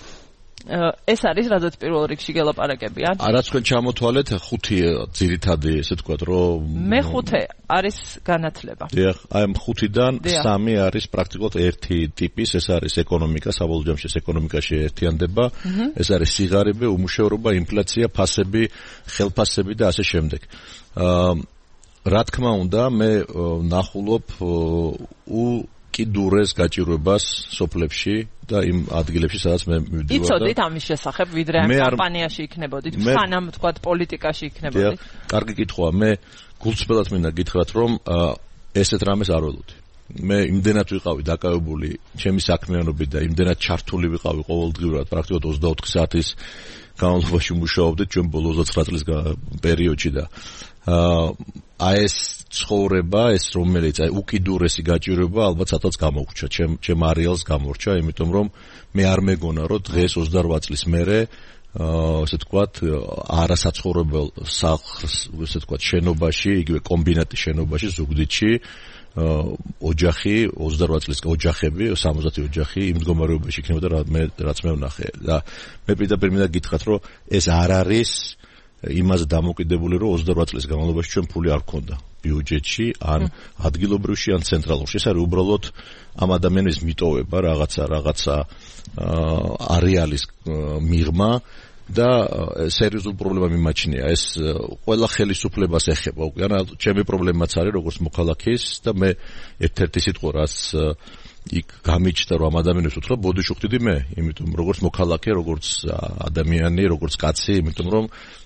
[SPEAKER 1] ეს არის რადგან პირველ რიგში გელაპარაკებიან.
[SPEAKER 5] რაც თქვენ ჩამოთვალეთ, ხუთი ძირითადი, ესე ვთქვათ, რომ
[SPEAKER 1] მეხუთე არის განათლება.
[SPEAKER 5] დიახ, აი ამ ხუთიდან სამი არის პრაქტიკულად ერთი ტიპის, ეს არის ეკონომიკა, საბოლოო ჯამში ეს ეკონომიკაში ერთიანდება, ეს არის სიღარიბე, უმუშევრობა, ინფლაცია, ფასები, ხელფასები და ასე შემდეგ. რა თქმა უნდა, მე ნახულობ კიდურეს გაჭირვებას სოფლებში და იმ ადგილებში, სადაც მე მივდივარ.
[SPEAKER 1] იცოდით ამის შესახებ, ვიდრე ამ კამპანიაში იქნებოდით, სანამ თქვათ პოლიტიკაში იქნებოდით.
[SPEAKER 5] კარგი კითხვაა, მე გულწრფელად მინდა გითხრათ, რომ ესეთ რამეს არ ველოდი. მე იმდენად ვიყავი დაკავებული ჩემი საქმიანობით და იმდენად ჩართული ვიყავი ყოველდღიურად, პრაქტიკულად 24 საათის განმავლობაში მუშაობდით ჩვენ ბოლო 29 წლის პერიოდში და ეს ცხოვრება, ეს რომელიც უკიდურესი გაჭირვება ალბათ სადაც გამოგვჭა, ჩემ არეალს გამორჩა, იმიტომ რომ მე არ მეგონა, რომ დღეს 28 წლის მერე ესე ვთქვათ, არასაცხოვრებელ სახლს, ესე ვთქვათ, შენობაში, იგივე კომბინატის შენობაში, ზუგდიდში ოჯახი 28 წლის ოჯახები 60 ოჯახი იმ მდგომარეობაში იქნებოდა რაც მე ვნახე და მე პირდაპირ მინდა გითხრათ რომ ეს არ არის იმაზე დამოკიდებული რომ 28 წლის განმავლობაში ჩვენ ფული არ გქონდა ბიუჯეტში ან ადგილობრივში ან ცენტრალურში ეს არის უბრალოდ ამ ადამიანის მიტოვება რაღაცა არეალის მიღმა და სერიოზულ პრობლემა მიმაჩნია ეს ყველა ხელისუფლებას ეხება უკვე ან ჩემი პრობლემაც არის როგორც მოქალაქის და მე ერთ-ერთი სიტყვა რაც იქ გამიჩნდა რომ ადამიანებს უთხრა ბოდიში ვხდიდი მე იმიტომ როგორც მოქალაქე როგორც ადამიანი როგორც კაცი იმიტომ რომ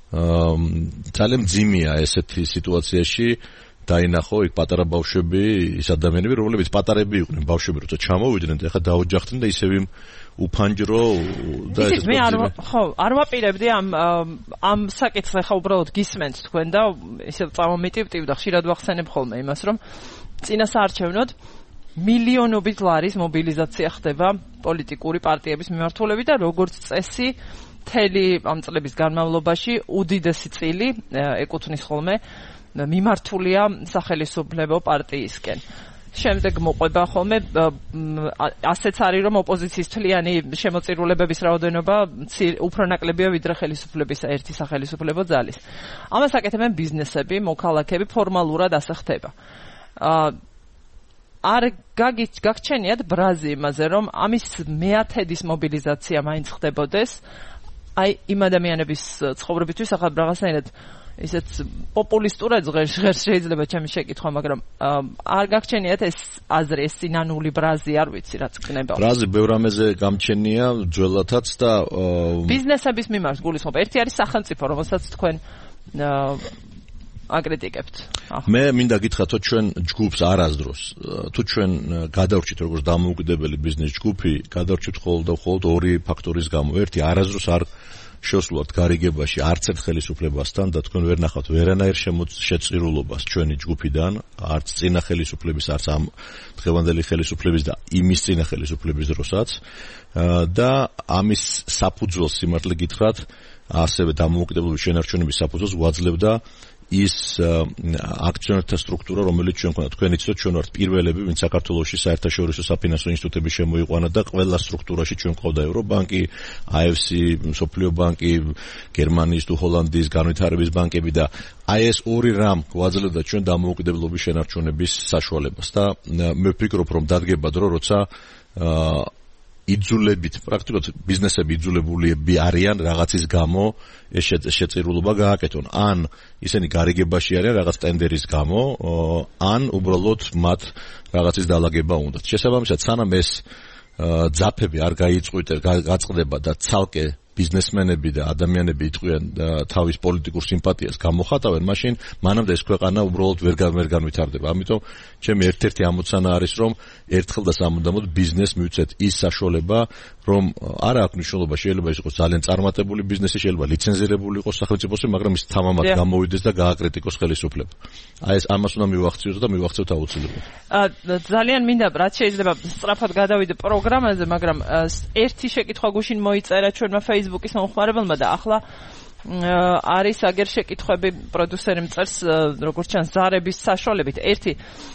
[SPEAKER 5] ძალიან მძიმეა ესეთი სიტუაციაში დაინახო იქ პატარა ბავშვები ის ადამიანები რომლებიც პატარები იყვნენ ბავშვები როცა ჩამოვიდნენ და ეხლა დაოჯახდნენ და ისევ იმ უფანჯრო და
[SPEAKER 1] ეს მე არ ვაპირებდი ამ საკითხს ახლა უბრალოდ გისმენთ თქვენ და ისე წამომიტივტივ და ხშირად ვახსენებ ხოლმე იმას რომ წინასაარჩევნოდ მილიონობით ლარის მობილიზაცია ხდება პოლიტიკური პარტიების მიმართულებით და როგორც წესი მთელი ამ წლების განმავლობაში უდიდესი წილი ეკუთვნის ხოლმე მიმართულია სახელმწიფო პარტიისკენ. შემდეგ მოყვება ხოლმე ასეც არის რომ ოპოზიციის თლიანი შემოწირულებების რაოდენობა უფრო ნაკლებია ვიდრე ხელისუფლების ერთი სახელმწიფო ძალის. ამას აკეთებენ ბიზნესები, მოქალაქეები ფორმალურად ასე ხდება. არ გაგჩენიათ ბრაზი იმაზე რომ ამის მეათედის მობილიზაცია მაინც ხდებოდეს აი იმ ადამიანების ცხოვრებისთვის ახლა რაღაცნაირად ისეთ პოპულისტურად ღერს შეიძლება ჩემი შეკითხვა, მაგრამ არ გაგჩენიათ ეს აზრი, ეს სინანული ბრაზი, არ ვიცი რაც ქნება.
[SPEAKER 5] ბრაზი ბევრ ამაზე გამჩენია ძველათაც და
[SPEAKER 1] ბიზნესების მიმართ გულისხმობ. ერთი არის სახელმწიფო, რომელსაც თქვენ აკრიტიკებთ.
[SPEAKER 5] მე მინდა გითხრათ, რომ ჩვენ ჯგუფს არასდროს, თუ ჩვენ გადავრჩით როგორც დამოუკიდებელი ბიზნეს ჯგუფი, გადავრჩით მხოლოდ ორი ფაქტორის გამო. ერთი არასდროს არ შევსვლათ გარიგებაში არც ერთ ხელისუფლებასთან და თქვენ ვერ ნახავთ ვერანაირ შეწყირულობას ჩვენი ჯგუფიდან, არც წინა ხელისუფლების, არც ამ დღევანდელი ხელისუფლების და იმის წინა ხელისუფლების დროსაც და ამის საფუძველს სიმართლე გითხრათ, ასევე დამოუკიდებლობის შენარჩუნების საფუძველს გვაძლევდა ის აქციონერთა სტრუქტურა, რომელიც ჩვენ გვქონდა. თქვენ იცით, ჩვენ ვართ პირველები, ვინც საქართველოში საერთაშორისო საფინანსო ინსტიტუტები შემოიყვანა და ყველა სტრუქტურაში ჩვენ გვყავდა ევრობანკი, AFC, მსოფლიო ბანკი, გერმანიის თუ ჰოლანდიის განვითარების ბანკები და აი ეს ორი რამ გვაძლევდა ჩვენ დამოუკიდებლობის შენარჩუნების საშუალებას და მე ვფიქრობ, რომ დადგება დრო, როცა იძულებით, პრაქტიკულად ბიზნესები იძულებულები არიან რაღაცის გამო ეს შეწირულობა გააკეთონ. ან ისინი გარიგებაში არიან რაღაც ტენდერის გამო, ან უბრალოდ მათ რაღაცის დალაგება უნდათ. შესაბამისად, სანამ ეს ძაფები არ გაწყდება და ცალკე ბიზნესმენები და ადამიანები იტყვიან თავის პოლიტიკურ სიმპათიას გამოხატავენ, მაშინ მანამდე ეს ქვეყანა უბრალოდ ვერ განვითარდება. ამიტომ ჩემი ერთ-ერთი ამოცანა არის, რომ ერთხელ და სამუდამოდ ბიზნესს მივცეთ ის საშუალება, რომ არა აქვს მნიშვნელობა, შეიძლება ის იყოს ძალიან წარმატებული ბიზნესი, შეიძლება ლიცენზირებული იყოს სახელმწიფოსი, მაგრამ ის თამამად გამოვიდეს და გააკრიტიკოს ხელისუფლება. აი ეს ამას უნდა მივახციოთ და მივახცევთ აუცილებლად.
[SPEAKER 1] ძალიან მინდა, რაც შეიძლება სწრაფად გადავიდე პროგრამაზე, მაგრამ ერთი შეკითხვა გუშინ მოიწერა ჩვენმა Facebook-ის მომხმარებელმა და ახლა არის აგერ შეკითხვები პროდიუსერიმ წერს, როგორც ჩანს, ზარების საშუალებით. ერთი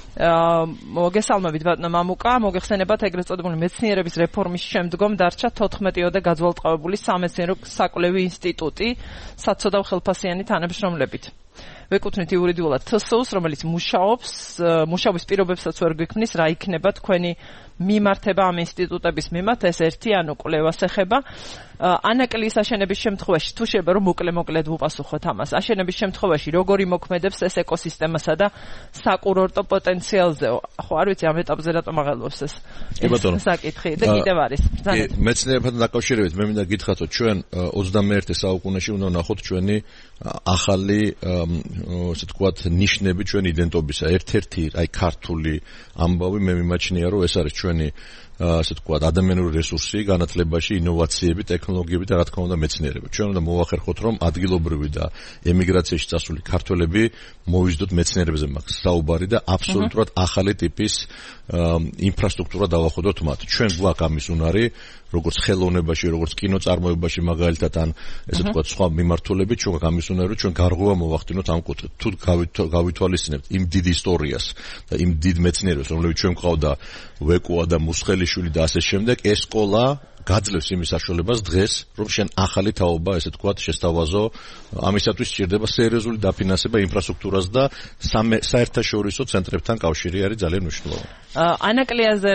[SPEAKER 1] მოგესალმებით ბატონო მამუკა, მოგეხსენებათ ეგრეთ წოდებული მეცნიერების რეფორმის შემდგომ დარჩა 14-ოდე გაძვალტყავებული სამეცნიერო საკვლევი ინსტიტუტი საცოდავ ხელფასიანი თანამშრომლებით. ვეკუთვნით იურიდიულად TSU-ს, რომელიც მუშაობის პირობებსაც ვერ გვიქმნის, რა იქნება თქვენი მიმართება ამ ინსტიტუტების მიმართ, ეს ერთი ანუ კვლევას ეხება. ანაკლიის აშენების შემთხვევაში, თუ შეიძლება რომ მოკლედ ვუპასუხოთ ამას, აშენების შემთხვევაში როგორი მოქმედებს ეს ეკოსისტემასა და საკურორტო პოტენციალზე? ხო, არ ვიცი, ამ ეტაპზე რატომ აღელვებს ეს საკითხი და კიდევ არის.
[SPEAKER 5] მეცნიერებთან დაკავშირებით მე მინდა გითხრათ, რომ ჩვენ 21 საუკუნეში უნდა ვნახოთ ჩვენი ახალი ასე თქვათ ნიშნები ჩვენი იდენტობისა. ერთ-ერთი აი ქართული ამბავი მე მიმაჩნია, რომ ეს არის ჩვენი ასე თქვათ ადამიანური რესურსი, განათლებაში, ინოვაციები, ტექნოლოგიები და რა თქმა უნდა მეცნიერება. ჩვენ უნდა მოვახერხოთ, რომ ადგილობრივი და ემიგრაციაში წასული ქართველები მოვიზდოთ მეცნიერებაზე მაგ საუბარი და აბსოლუტურად ახალი ტიპის ინფრასტრუქტურა დავახვედროთ მათ. ჩვენ გვაქვს ამის უნარი, როგორც ხელოვნებაში, როგორც კინოწარმოებაში მაგალითად ან ესე თქვათ სხვა მიმართულებით, ჩვენ გვაქვს ამის უნარი, რომ ჩვენ გარღვევა მოვახდინოთ ამ კუთხით. თუ გავითვალისწინებთ იმ დიდ ისტორიას და იმ დიდ მეცნიერებს, რომლებიც ჩვენ გვყავდა ვეკუა და მუსხელიშვილი და ასე შემდეგ, ეს სკოლა გაძლევს იმის საშუალებას დღეს, რომ შენ ახალი თაობა, ესე თქვათ, შესთავაზო, ამისათვის სჭირდება სერიოზული დაფინანსება ინფრასტრუქტურას და საერთაშორისო ცენტრებთან კავშირი არის ძალიან მნიშვნელოვანი.
[SPEAKER 1] ანაკლიაზე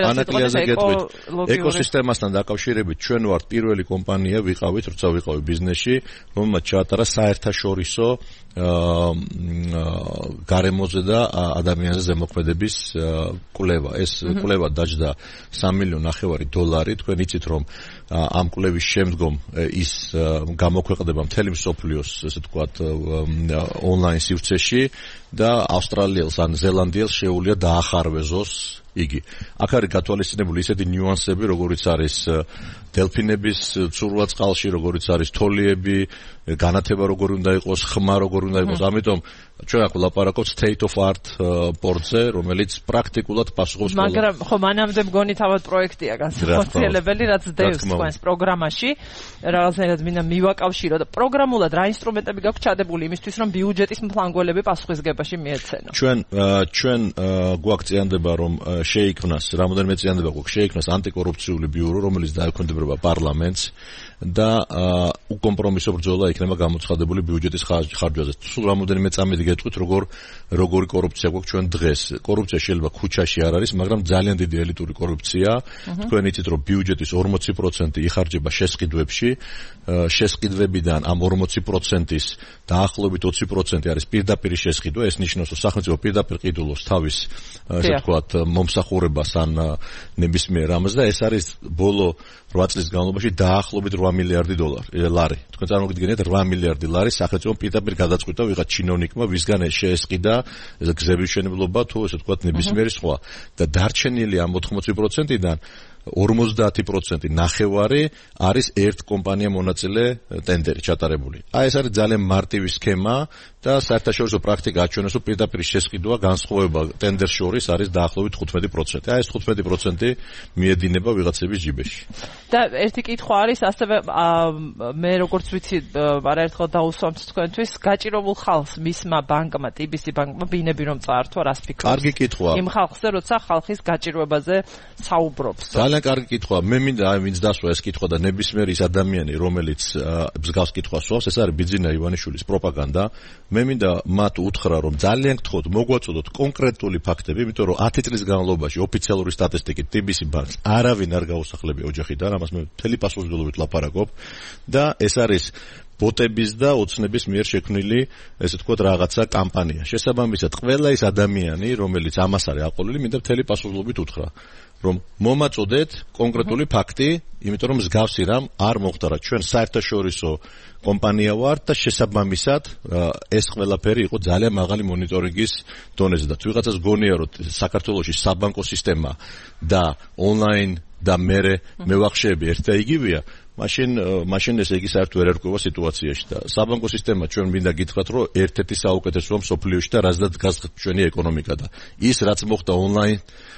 [SPEAKER 5] ეკოსისტემასთან დაკავშირებით ჩვენ ვართ პირველი კომპანია ვიყავით, როცა ვიყავი ბიზნესში, რომელმაც ჩაატარა საერთაშორისო გარემოზე და ადამიანზე ზემოქმედების კვლევა. ეს კვლევა დაჯდა $3.5 მილიონ. თქვენ იცით, რომ ამ კვლევის შემდგომ ის გამოქვეყნდება მთელი მსოფლიოს, ესე თქვათ, ონლაინ სივრცეში და ავსტრალიელს ან ზელანდიელს შეუძლია დაახარვეზოს იგი. აქ არის გათვალისწინებული ისეთი ნიუანსები, როგორიც არის დელფინების ცურვა წყალში, როგორიც არის თოლიები, განათება როგორი უნდა იყოს, ხმა როგორი უნდა იყოს. ამიტომ ჩვენ აქ ვლაპარაკობთ state of art პორტზე, რომელიც პრაქტიკულად პასუხობს.
[SPEAKER 1] მაგრამ ხო, მანამდე მგონი თავად პროექტია განსახორციელებელი, რაც დევს თქვენს პროგრამაში. რაღაცნაირად მინდა მივაკავშირო და პროგრამულად რა ინსტრუმენტები გაქვთ ჩადებული იმისთვის, რომ ბიუჯეტის მფლანგველები პასუხისგებაში მიეცენო?
[SPEAKER 5] ჩვენ გვაქვს წინააღმდება, რომ შეიქმნას, რამოდენიმე წინააღმდება გვაქვს შეიქმნას ანტიკორუფციული ბიურო, რომელიც დაექვემდებარება პარლამენტს და უკომპრომისო ბრძოლა იქნება გამოცხადებული ბიუჯეტის ხარჯვაზე. სულ რამოდენიმე წამით გეტყვით, როგორი კორუფცია გვაქვს ჩვენ დღეს. კორუფცია შეიძლება ქუჩაში არ არის, მაგრამ ძალიან დიდი ელიტური კორუფცია. თქვენ იცით, რომ ბიუჯეტის 40% იხარჯება შესყიდვებში. შესყიდვებიდან ამ 40%-ის დაახლოებით 20% არის პირდაპირ შესყიდვა. ეს ნიშნავს, რომ სახელმწიფო პირდაპირ ყიდულობს თავის, ასე ვთქვათ, მომსახურებას ან ნებისმიერ რამას და ეს არის ბოლო 8 წლის განმავლობაში დაახლოებით $8 მილიარდი ლარი. თქვენ წარმოგიდგენთ 8 მილიარდი ლარი სახელმწიფომ პირდაპირ გადაწყვიტა ვიღაც ჩინოვნიკმა, ვისგან შეესყიდა გზების მშენებლობა თუ ესე ვთქვათ ნებისმიერი სხვა და დარჩენილი ამ 80%-დან 50% ნახევარი არის ერთ კომპანია მონაწილე ტენდერი ჩატარებული. აი ეს არის ძალიან მარტივი სქემა და საერთაშორისო პრაქტიკა აჩვენებს, რომ პირდაპირ შესყიდვა განსხვავება ტენდერს შორის არის დაახლოებით 15%. აი ეს 15% მიედინება ვიღაცების ჯიბეში.
[SPEAKER 1] და ერთი კითხვა არის, ასევე მე როგორც ვიცი, არაერთხელ დაუსვამთ თქვენთვის, გაჭირებულ ხალხს მისმა ბანკმა, TBC ბანკმა ბინები რომ წაართვა, რას ფიქრობთ?
[SPEAKER 5] კარგი კითხვა.
[SPEAKER 1] იმ ხალხზე, როცა ხალხის გაჭირვებაზე საუბრობს.
[SPEAKER 5] ძალიან კარგი კითხვა. მე მინდა ვინც დასვა ეს კითხვა და ნებისმიერი ის ადამიანი, რომელიც მსგავს კითხვას სვავს, ეს არის ბიძინა ივანიშვილის პროპაგანდა. მე მინდა მათ უთხრა, რომ ძალიან გთხოვთ, მოგვაწოდოთ კონკრეტული ფაქტები, იმიტომ რომ 10 წლის განმავლობაში ოფიციალური სტატისტიკით TBC ბანკს არავინ არ გაუსახლებია ოჯახიდან, ამას მე მთელი პასუხისმგებლობით ლაპარაკობ და ეს არის ბოტების და ოცნების მიერ შექმნილი, ესე ვთქვათ, რაღაცა კამპანია. შესაბამისად, ყველა ის ადამიანი, რომელიც ამას არის აყოლილი, მინდა მთელი პასუხისმგებლობით უთხრა, რომ მომაწოდეთ კონკრეტული ფაქტი, იმიტომ რომ მსგავსი რამ არ მოხდარა. ჩვენ საერთაშორისო კომპანია ვართ და შესაბამისად ეს ყველაფერი იყო ძალიან მაღალი მონიტორინგის დონეზე და თუ ვიღაცას გონია, რომ საქართველოში საბანკო სისტემა და ონლაინ და მე ვახშეები ერთ და იგივეა, მაშინ ესე იგი საერთოდ ვერ ერკვევა სიტუაციაში და საბანკო სისტემა ჩვენ მინდა გითხრათ, რომ ერთ-ერთი საუკეთესოა მსოფლიოში და რაზეც დგას ჩვენი ეკონომიკა და ის რაც მოხდა ონლაინ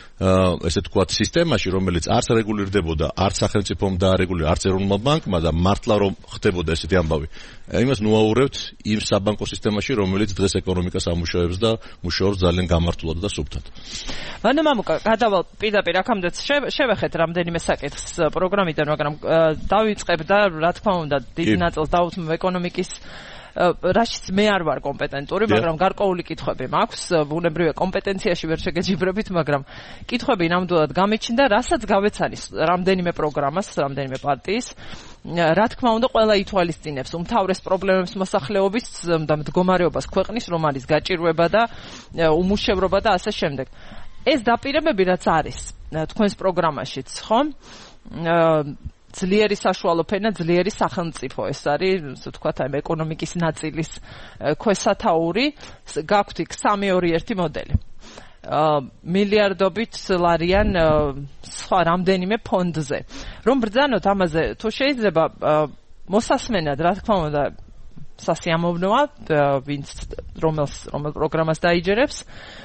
[SPEAKER 5] ესე თქვათ სისტემაში, რომელიც არც რეგულირდებოდა, არც სახელმწიფომ დაარეგულირა, არც ეროვნულმა ბანკმა და მართლა რომ ხდებოდა ესეთი ამბავი. იმას ნუაურებთ იმ საბანკო სისტემაში, რომელიც დღეს ეკონომიკას ამუშავებს და მუშაობს ძალიან გამართულად და სუფთად.
[SPEAKER 1] ვანო მამუკა, გადავალ პირდაპირ აქამდეც შევეხეთ რამდენიმე საკითხს პროგრამიდან, მაგრამ დავიწყებ და რა თქმა უნდა, დიდი ნაწილს დავუთმობ ეკონომიკის რაშიც მე არ ვარ კომპეტენტური, მაგრამ გარკვეული კითხვები მაქვს, ბუნებრივია კომპეტენციაში ვერ შეგეჯიბრებით, მაგრამ კითხვები ნამდვილად გამიჩნდა, რასაც გავეცანი რამდენიმე პროგრამას, რამდენიმე პარტიის. რა თქმა უნდა, ყველა ითვალისწინებს უმთავრეს პრობლემებს მოსახლეობის და მდგომარეობას ქვეყნის, რომ არის გაჭირვება და უმუშევრობა და ასე შემდეგ. ეს დაპირებები რაც არის თქვენს პროგრამაშიც, ხო? ძლიერი საშუალო ფენა, ძლიერი სახელმწიფო, ეს არის, ასე ვთქვათ, აი ეკონომიკის ნაწილის ქვესათაური, გაქვთ იქ 3-2-1 მოდელი. მილიარდობით ლარიან სხვა რამდენიმე ფონდზე. რომ ბრძანოთ ამაზე, თუ შეიძლება მოსასმენად, რა თქმა უნდა, სასიამოვნოა, ვინც რომელ პროგრამას დაიჯერებს,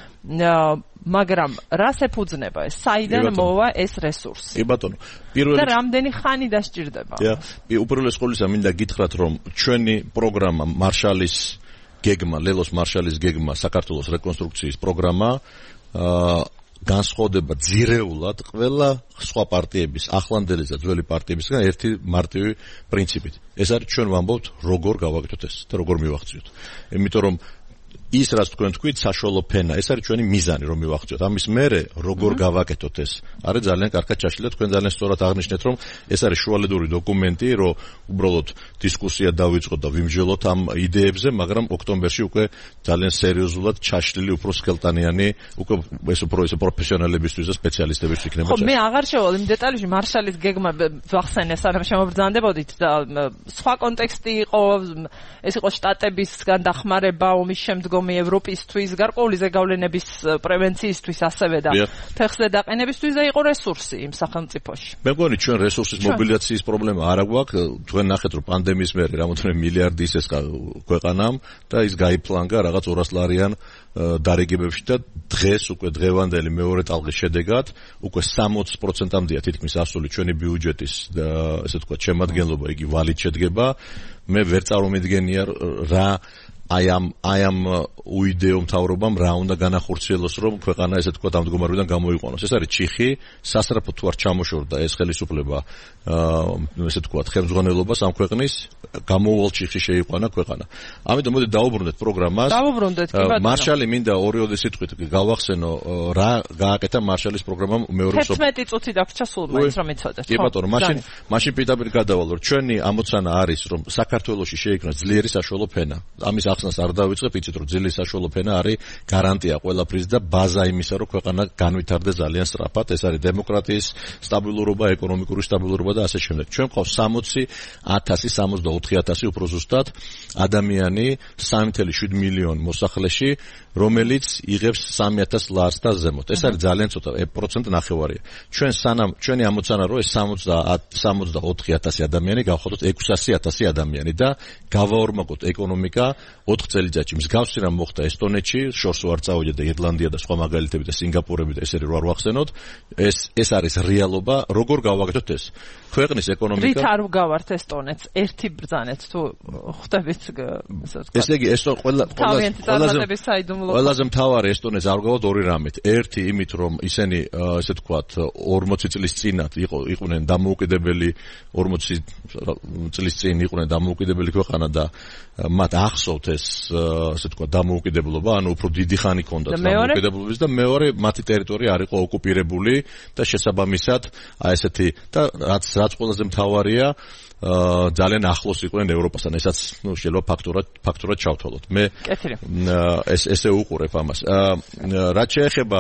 [SPEAKER 1] მაგრამ რას ეფუძნება ეს? საიდან მოვა ეს რესურსი?
[SPEAKER 5] კი ბატონო, პირველი
[SPEAKER 1] და რამდენი ხანი დასჭირდება?
[SPEAKER 5] უპირველეს ყოვლისა მინდა გითხრათ, რომ ჩვენი პროგრამა მარშალის გეგმა, ლელოს მარშალის გეგმა, საქართველოს რეკონსტრუქციის პროგრამა განსხვავდება ძირეულად ყველა სხვა პარტიების, ახლანდელი და ძველი პარტიებისგან ერთი მარტივი პრინციპით. ეს არის ჩვენ ვამბობთ, როგორ გავაკეთოთ ეს და როგორ მივახციოთ. იმიტომ რომ ის რაც თქვენ თქვით, საშუალო ფენა, ეს არის ჩვენი მიზანი, რომ მივახციოთ. ამის მერე როგორ გავაკეთოთ ეს, არის ძალიან კარგად ჩაშლილი და თქვენ ძალიან სწორად აღნიშნეთ, რომ ეს არის შუალედური დოკუმენტი, რომ უბრალოდ დისკუსია დავიწყოთ და ვიმსჯელოთ ამ იდეებზე, მაგრამ ოქტომბერში უკვე ძალიან სერიოზულად ჩაშლილი, უფრო სქელტანიანი, უკვე ეს პროფესიონალებისთვის და სპეციალისტებისთვის იქნება
[SPEAKER 1] ჩაშლილი. ხო, მე აღარ შევალ იმ დეტალებში, მარშალის გეგმა ვახსენეს, არა შემობრძანდებოდით და სხვა კონტექსტი იყო, ეს იყო შტატებისგან დახმარება, ომის შემდგომ ევროპისთვის, გარკვეული ზეგავლენების პრევენციისთვის ასევე და ფეხზე დაყენებისთვის და იყო რესურსი იმ სახელმწიფოში.
[SPEAKER 5] მე მგონი ჩვენ რესურსის მობილიზაციის პრობლემა არ აქვს. თქვენ ნახეთ, რომ პანდემიის მერე რამოდენიმე მილიარდი ისესყა ქვეყანამ და ის გაიფლანგა რაღაც 200 ლარიან დარიგებებში და დღეს უკვე დღევანდელი მეორე ტალღის შედეგად უკვე 60%-მდეა თითქმის ასული ჩვენი ბიუჯეტის ესე ვთქვათ შემადგენლობა, იგი ვალით შედგება. მე ვერ წარმომიდგენია რა აი ამ უიდეო მთავრობამ რა უნდა განახორციელოს, რომ ქვეყანა ესე თქვა ამ მდგომარეობიდან გამოიყვანოს. ეს არის ჩიხი, სასწრაფო თუ არ ჩამოშორდა ეს ხელისუფლება, ესე თქვა ხელმძღვანელობას ამ ქვეყნის, გამოუვალ ჩიხში შეიყვანა ქვეყანა. ამიტომ მოდი დაუბრუნდეთ პროგრამას.
[SPEAKER 1] დაუბრუნდეთ, კი ბატონო.
[SPEAKER 5] მარშალი მინდა ორი სიტყვით გავახსენო, რა გააკეთა მარშალის პროგრამამ მეორე
[SPEAKER 1] 11 წუთი დაგვრჩა სულ მაინც რომ იცოდეთ.
[SPEAKER 5] კი ბატონო, მაშინ პირდაპირ გადავალ, რომ ჩვენი ამოცანა არის, რომ საქართველოში შეიქმნას ძლიერი საშუალო ფენა. ამის ახსნას არ დავიწყებ, იცით რომ ძილის საშუალო ფენა არის გარანტია ყველაფრის და ბაზა იმისა, რომ ქვეყანა განვითარდეს ძალიან სწრაფად. ეს არის დემოკრატიის სტაბილურობა, ეკონომიკური სტაბილურობა და ასე შემდეგ. ჩვენ გვყავს 60,000, 64,000 უფრო ზუსტად ადამიანი 3.7 მილიონი მოსახლეში, რომელიც იღებს 3,000 ლარს და ზემოთ. ეს არის ძალიან ცოტა, 1% ნახევარია. ჩვენ სანამ ჩვენი ამოცანა რომ ეს 64,000 ადამიანი გავხადოთ 600,000 ადამიანი და გავაორმაგოთ ეკონომიკა 4 წელიწადში. მსგავსი რამ მოხდა ესტონეთში, შორს ვარ წავიდე და ირლანდია და სხვა მაგალითები და სინგაპურები და ესერი რო არ ვახსენოთ. ეს არის რეალობა, როგორ გავაკეთოთ ეს? ქვეყნის ეკონომიკა
[SPEAKER 1] რით არ ვგავართ ესტონეთს, ერთი ბრძანეთ თუ ხვდებით
[SPEAKER 5] ესე იგი ეს ყველაზე მთავარი ესტონეთს არ ვგავართ ორი რამით. ერთი იმით რომ ისინი ესე თქვათ 40 წლის წინათ იყვნენ დამოუკიდებელი 40 წლის წინ იყვნენ დამოუკიდებელი ქვეყანა და მათ ახსოვთ ეს ასე თქვათ დამოუკიდებლობა, ანუ უფრო დიდი ხანი ჰქონდათ დამოუკიდებლობის და მეორე მათი ტერიტორია არ იყო ოკუპირებული და შესაბამისად აი ესეთი და რაც ყველაზე მთავარია ძალიან ახლოს იყვნენ ევროპასთან. ესაც შეიძლება ფაქტურად ჩავთვალოთ. მე ესე უყურებ ამას. რაც შეეხება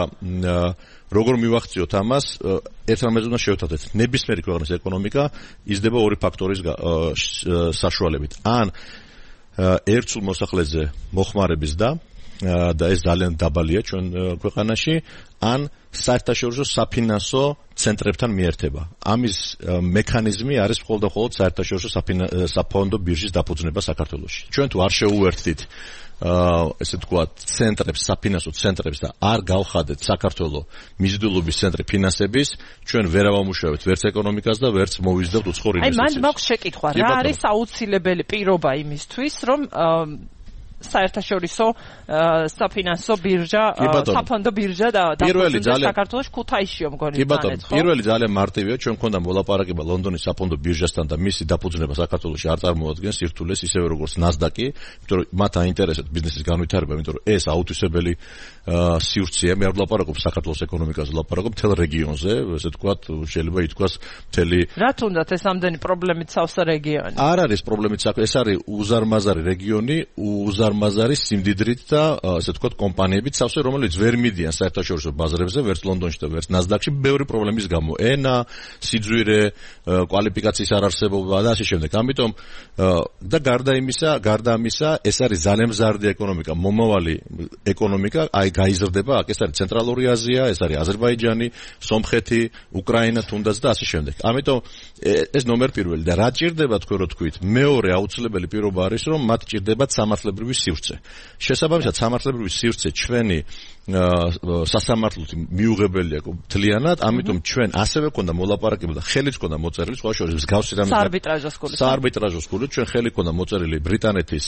[SPEAKER 5] როგორ მივახციოთ ამას, ერთ რამეს უნდა შევთავაზოთ. ნებისმიერი ქვეყნის ეკონომიკა იზრდება ორი ფაქტორის საშუალებით. ან ერთ სულ მოსახლეზე მოხმარების და ეს ძალიან დაბალია ჩვენ ქვეყანაში, ან საერთაშორისო საფინანსო ცენტრებთან მიერთება. ამის მექანიზმი არის მხოლოდ საერთაშორისო საფონდო ბირჟის დაფუძნება საქართველოში. ჩვენ თუ არ შეუერთდით ესე თქვა ცენტრებს, საფინანსო ცენტრებს და არ გავხადეთ საქართველოს მიზიდულობის ცენტრი ფინანსების, ჩვენ ვერ ავამუშავებთ ვერც ეკონომიკას და ვერც მოვიზრდებთ უცხოურ ინვესტიციებს.
[SPEAKER 1] მან მაქვს შეკითხვა, რა არის აუცილებელი პირობა იმისთვის, რომ საერთაშორისო საფინანსო ბირჟა, საფონდო ბირჟა და დაფუძნდეს საქართველოს ქუთაისშიო მგონი
[SPEAKER 5] განეცხო. პირველი ძალიან მარტივია, ჩვენ მქონდა მოლაპარაკება ლონდონის საფონდო ბირჟასთან და მისი დაფუძნება საქართველოში არ წარმოადგენს სირთულეს ისევე როგორც NASDAQ-ი, იმიტომ რომ მათ აინტერესებს ბიზნესის განვითარება, იმიტომ რომ ეს აუთვისებელი სივრცეა. მე არ ვლაპარაკობ საქართველოს ეკონომიკაზე, ვლაპარაკობ მთელ რეგიონზე, ესე ვთქვათ, შეიძლება ითქვას მთელი.
[SPEAKER 1] რა თუნდაც ეს ამდენი პრობლემით სავსე რეგიონი?
[SPEAKER 5] არ არის პრობლემით საქმე, ეს არის უზარმაზარი რეგიონი, უზარმაზარი სიმდიდრით და ასე ვთქვათ კომპანიებით სავსე, რომელიც ვერ მიდიან საერთაშორისო ბაზრებზე, ვერც ლონდონში და ვერც NASDAQ-ში, ბევრი პრობლემის გამო. ენა, სიძვირე, კვალიფიკაციის არარსებობა და ასე შემდეგ. ამიტომ და გარდა ამისა, ეს არის ძალიან მზარდი ეკონომიკა, მომავალი ეკონომიკა, აი გაიზრდება, აქ ეს არის ცენტრალური აზია, ეს არის აზერბაიჯანი, სომხეთი, უკრაინა თუნდაც და ასე შემდეგ. ამიტომ ეს ნომერ პირველი და რა ჭირდება თქვენ რო თქვით, მეორე აუცილებელი პირობა არის, რომ მათ ჭირდებათ სამართლებრივი სივრცე. შესაბამისად, სამართლებრივი სივრცე ჩვენი სასამართლოთი მიუღებელია მთლიანად, ამიტომ ჩვენ ასევე გქონდა მოლაპარაკება და ხელიც გქონდა მოწერილი, სხვა შორის მსგავსი რამე საარბიტრაჟოს გულით ჩვენ ხელი გქონდა მოწერილი ბრიტანეთის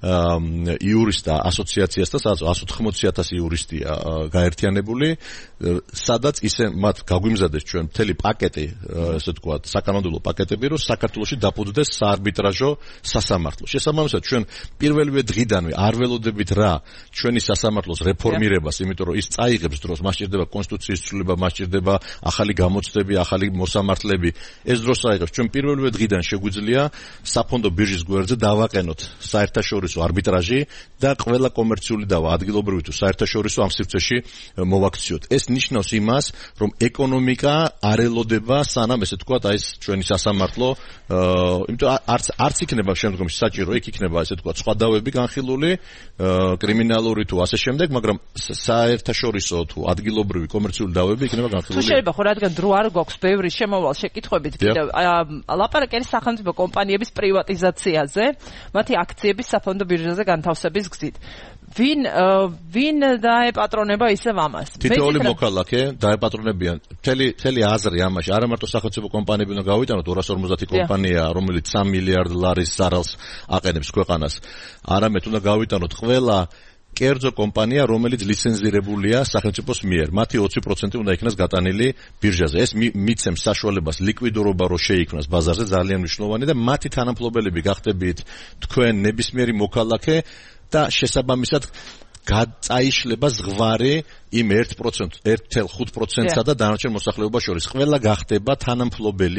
[SPEAKER 5] იურისტთა ასოციაციასთან, სადაც 180,000 იურისტია გაერთიანებული, სადაც ისე მათ გაგვიმზადეს ჩვენ მთელი პაკეტი, ესე ვთქვათ, საკანონმდებლო პაკეტები, რომ საქართველოში დაფუძნდეს საარბიტრაჟო სასამართლო. შესაბამისად, ჩვენ პირველივე დღიდანვე არ ველოდებით რა ჩვენი სასამართლოს რეფორმირებას, იმიტომ რომ ის წაიღებს დროს, მას ჭირდება კონსტიტუციის ცვლილება, მას ჭირდება ახალი გამოცდები, ახალი მოსამართლეები. ეს დროს წაიღებს. ჩვენ პირველივე დღიდან შეგვიძლია საფონდო ბირჟის გვერდზე დავაყენოთ საერთაშორისო არბიტრაჟი და ყველა კომერციული დავა, ადგილობრივი თუ საერთაშორისო ამ სივრცეში მოვაქციოთ. ეს ნიშნავს იმას, რომ ეკონომიკა არ ელოდება სანამ ესე თქვათ აი ეს ჩვენი სასამართლო, იმიტომ არც იქნება შემდგომში საჭირო, იქ იქნება ესე თქვათ სხვა დავები განხილული, კრიმინალური თუ ასე შემდეგ, მაგრამ საერთაშორისო თუ ადგილობრივი კომერციული დავები იქნება განხილული.
[SPEAKER 1] თუ შეიძლება ხო რადგან დრო არ გვაქვს ბევრი შემოვალ შეკითხვებით, კიდევ ლაპარაკი არის სახელმწიფო კომპანიების პრივატიზაციაზე, მათი აქციების საფონდო ბირჟაზე განთავსების გზით. ვინ დაეპატრონება ისევ ამას?
[SPEAKER 5] თითოეული მოქალაქე დაეპატრონებიან. მთელი აზრი ამაში, არა მარტო სახელმწიფო კომპანიები უნდა გავიტანოთ, 250 კომპანია, რომელიც 3 მილიარდ ლარის ზარალს აყენებს ქვეყანას. არამედ უნდა გავიტანოთ ყველა კერძო კომპანია, რომელიც ლიცენზირებულია სახელმწიფოს მიერ. მათი 20% უნდა იქნას გატანილი ბირჟაზე. ეს მიცემს საშუალებას ლიკვიდურობა რო შეიქმნას ბაზარზე, ძალიან მნიშვნელოვანი და მათი თანამფლობელები გახდებით თქვენ ნებისმიერი მოქალაქე და შესაბამისად წაიშლება ზღვარი იმ 1%, 1.5%-სა და დანარჩენ მოსახლეობას შორის. ყველა გახდება თანამფლობელი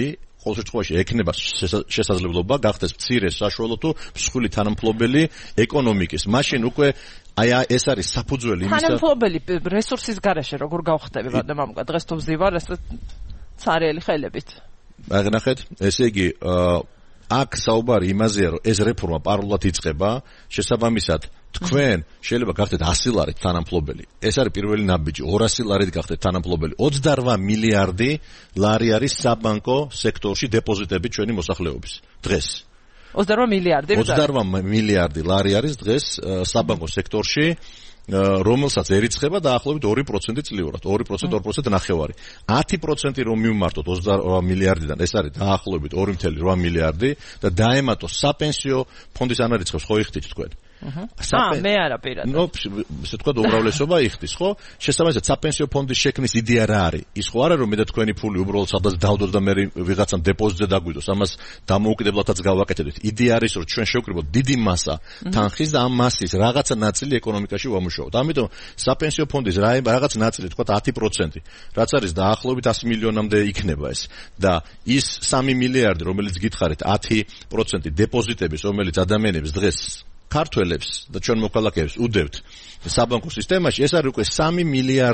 [SPEAKER 5] ყოველ შემთხვევაში ექნება შესაძლებლობა გახდეს მცირე საშუალო თუ მსხვილი თანამფლობელი ეკონომიკის. მაშინ უკვე აი ეს არის საფუძველი იმისა.
[SPEAKER 1] თანამფლობელი რესურსის გარეშე როგორ გავხდები ბატონო მამუკა დღეს თუ ვზივარ ეს ცარიელი ხელებით.
[SPEAKER 5] აღნახეთ, ესე იგი აქ საუბარი იმაზეა, რომ ეს რეფორმა პარალელურად იწყება, შესაბამისად თქვენ შეიძლება გახდეთ 100 ლარით თანამფლობელი. ეს არის პირველი ნაბიჯი, 200 ლარით გახდეთ თანამფლობელი. 28 მილიარდი ლარი არის საბანკო სექტორში დეპოზიტები ჩვენი მოსახლეობის დღეს.
[SPEAKER 1] 28 მილიარდი.
[SPEAKER 5] 28 მილიარდი ლარი არის დღეს საბანკო სექტორში, რომელსაც ერიცხება დაახლოებით 2% წლიურად, 2%, 2% ნახევარი. 10% რომ მივმართოთ 28 მილიარდიდან, ეს არის დაახლოებით 2.8 მილიარდი და დაემატოს საპენსიო ფონდის ანარიცხებს ხო იხდით თქვენ?
[SPEAKER 1] მე არა პირადად.
[SPEAKER 5] ნუ ესე თქვა უმრავლესობა იხდის, ხო? შესაბამისად საპენსიო ფონდის შექმნის იდეა რა არის? ის ხო არა რომ მე და თქვენი ფული უბრალოდ სადაც დავდოთ და მე ვიღაცამ დეპოზიტზე დაგვიდოს, ამას დამოუკიდებლადაც გავაკეთებთ. იდეა არის რომ ჩვენ შევკრიბოთ დიდი მასა თანხის და ამ მასის რაღაცა ნაწილი ეკონომიკაში ვამუშავოთ. ამიტომ საპენსიო ფონდის რაღაც ნაწილი თქვა 10%, რაც არის დაახლოებით 100 მილიონამდე იქნება ეს. და ის 3 მილიარდი, რომელიც გითხარით 10% დეპოზიტების, რომელიც ადამიანებს დღეს ქართველებს და ჩვენ მოქალაქეებს უდევთ საბანკო სისტემაში, ეს არის უკვე 3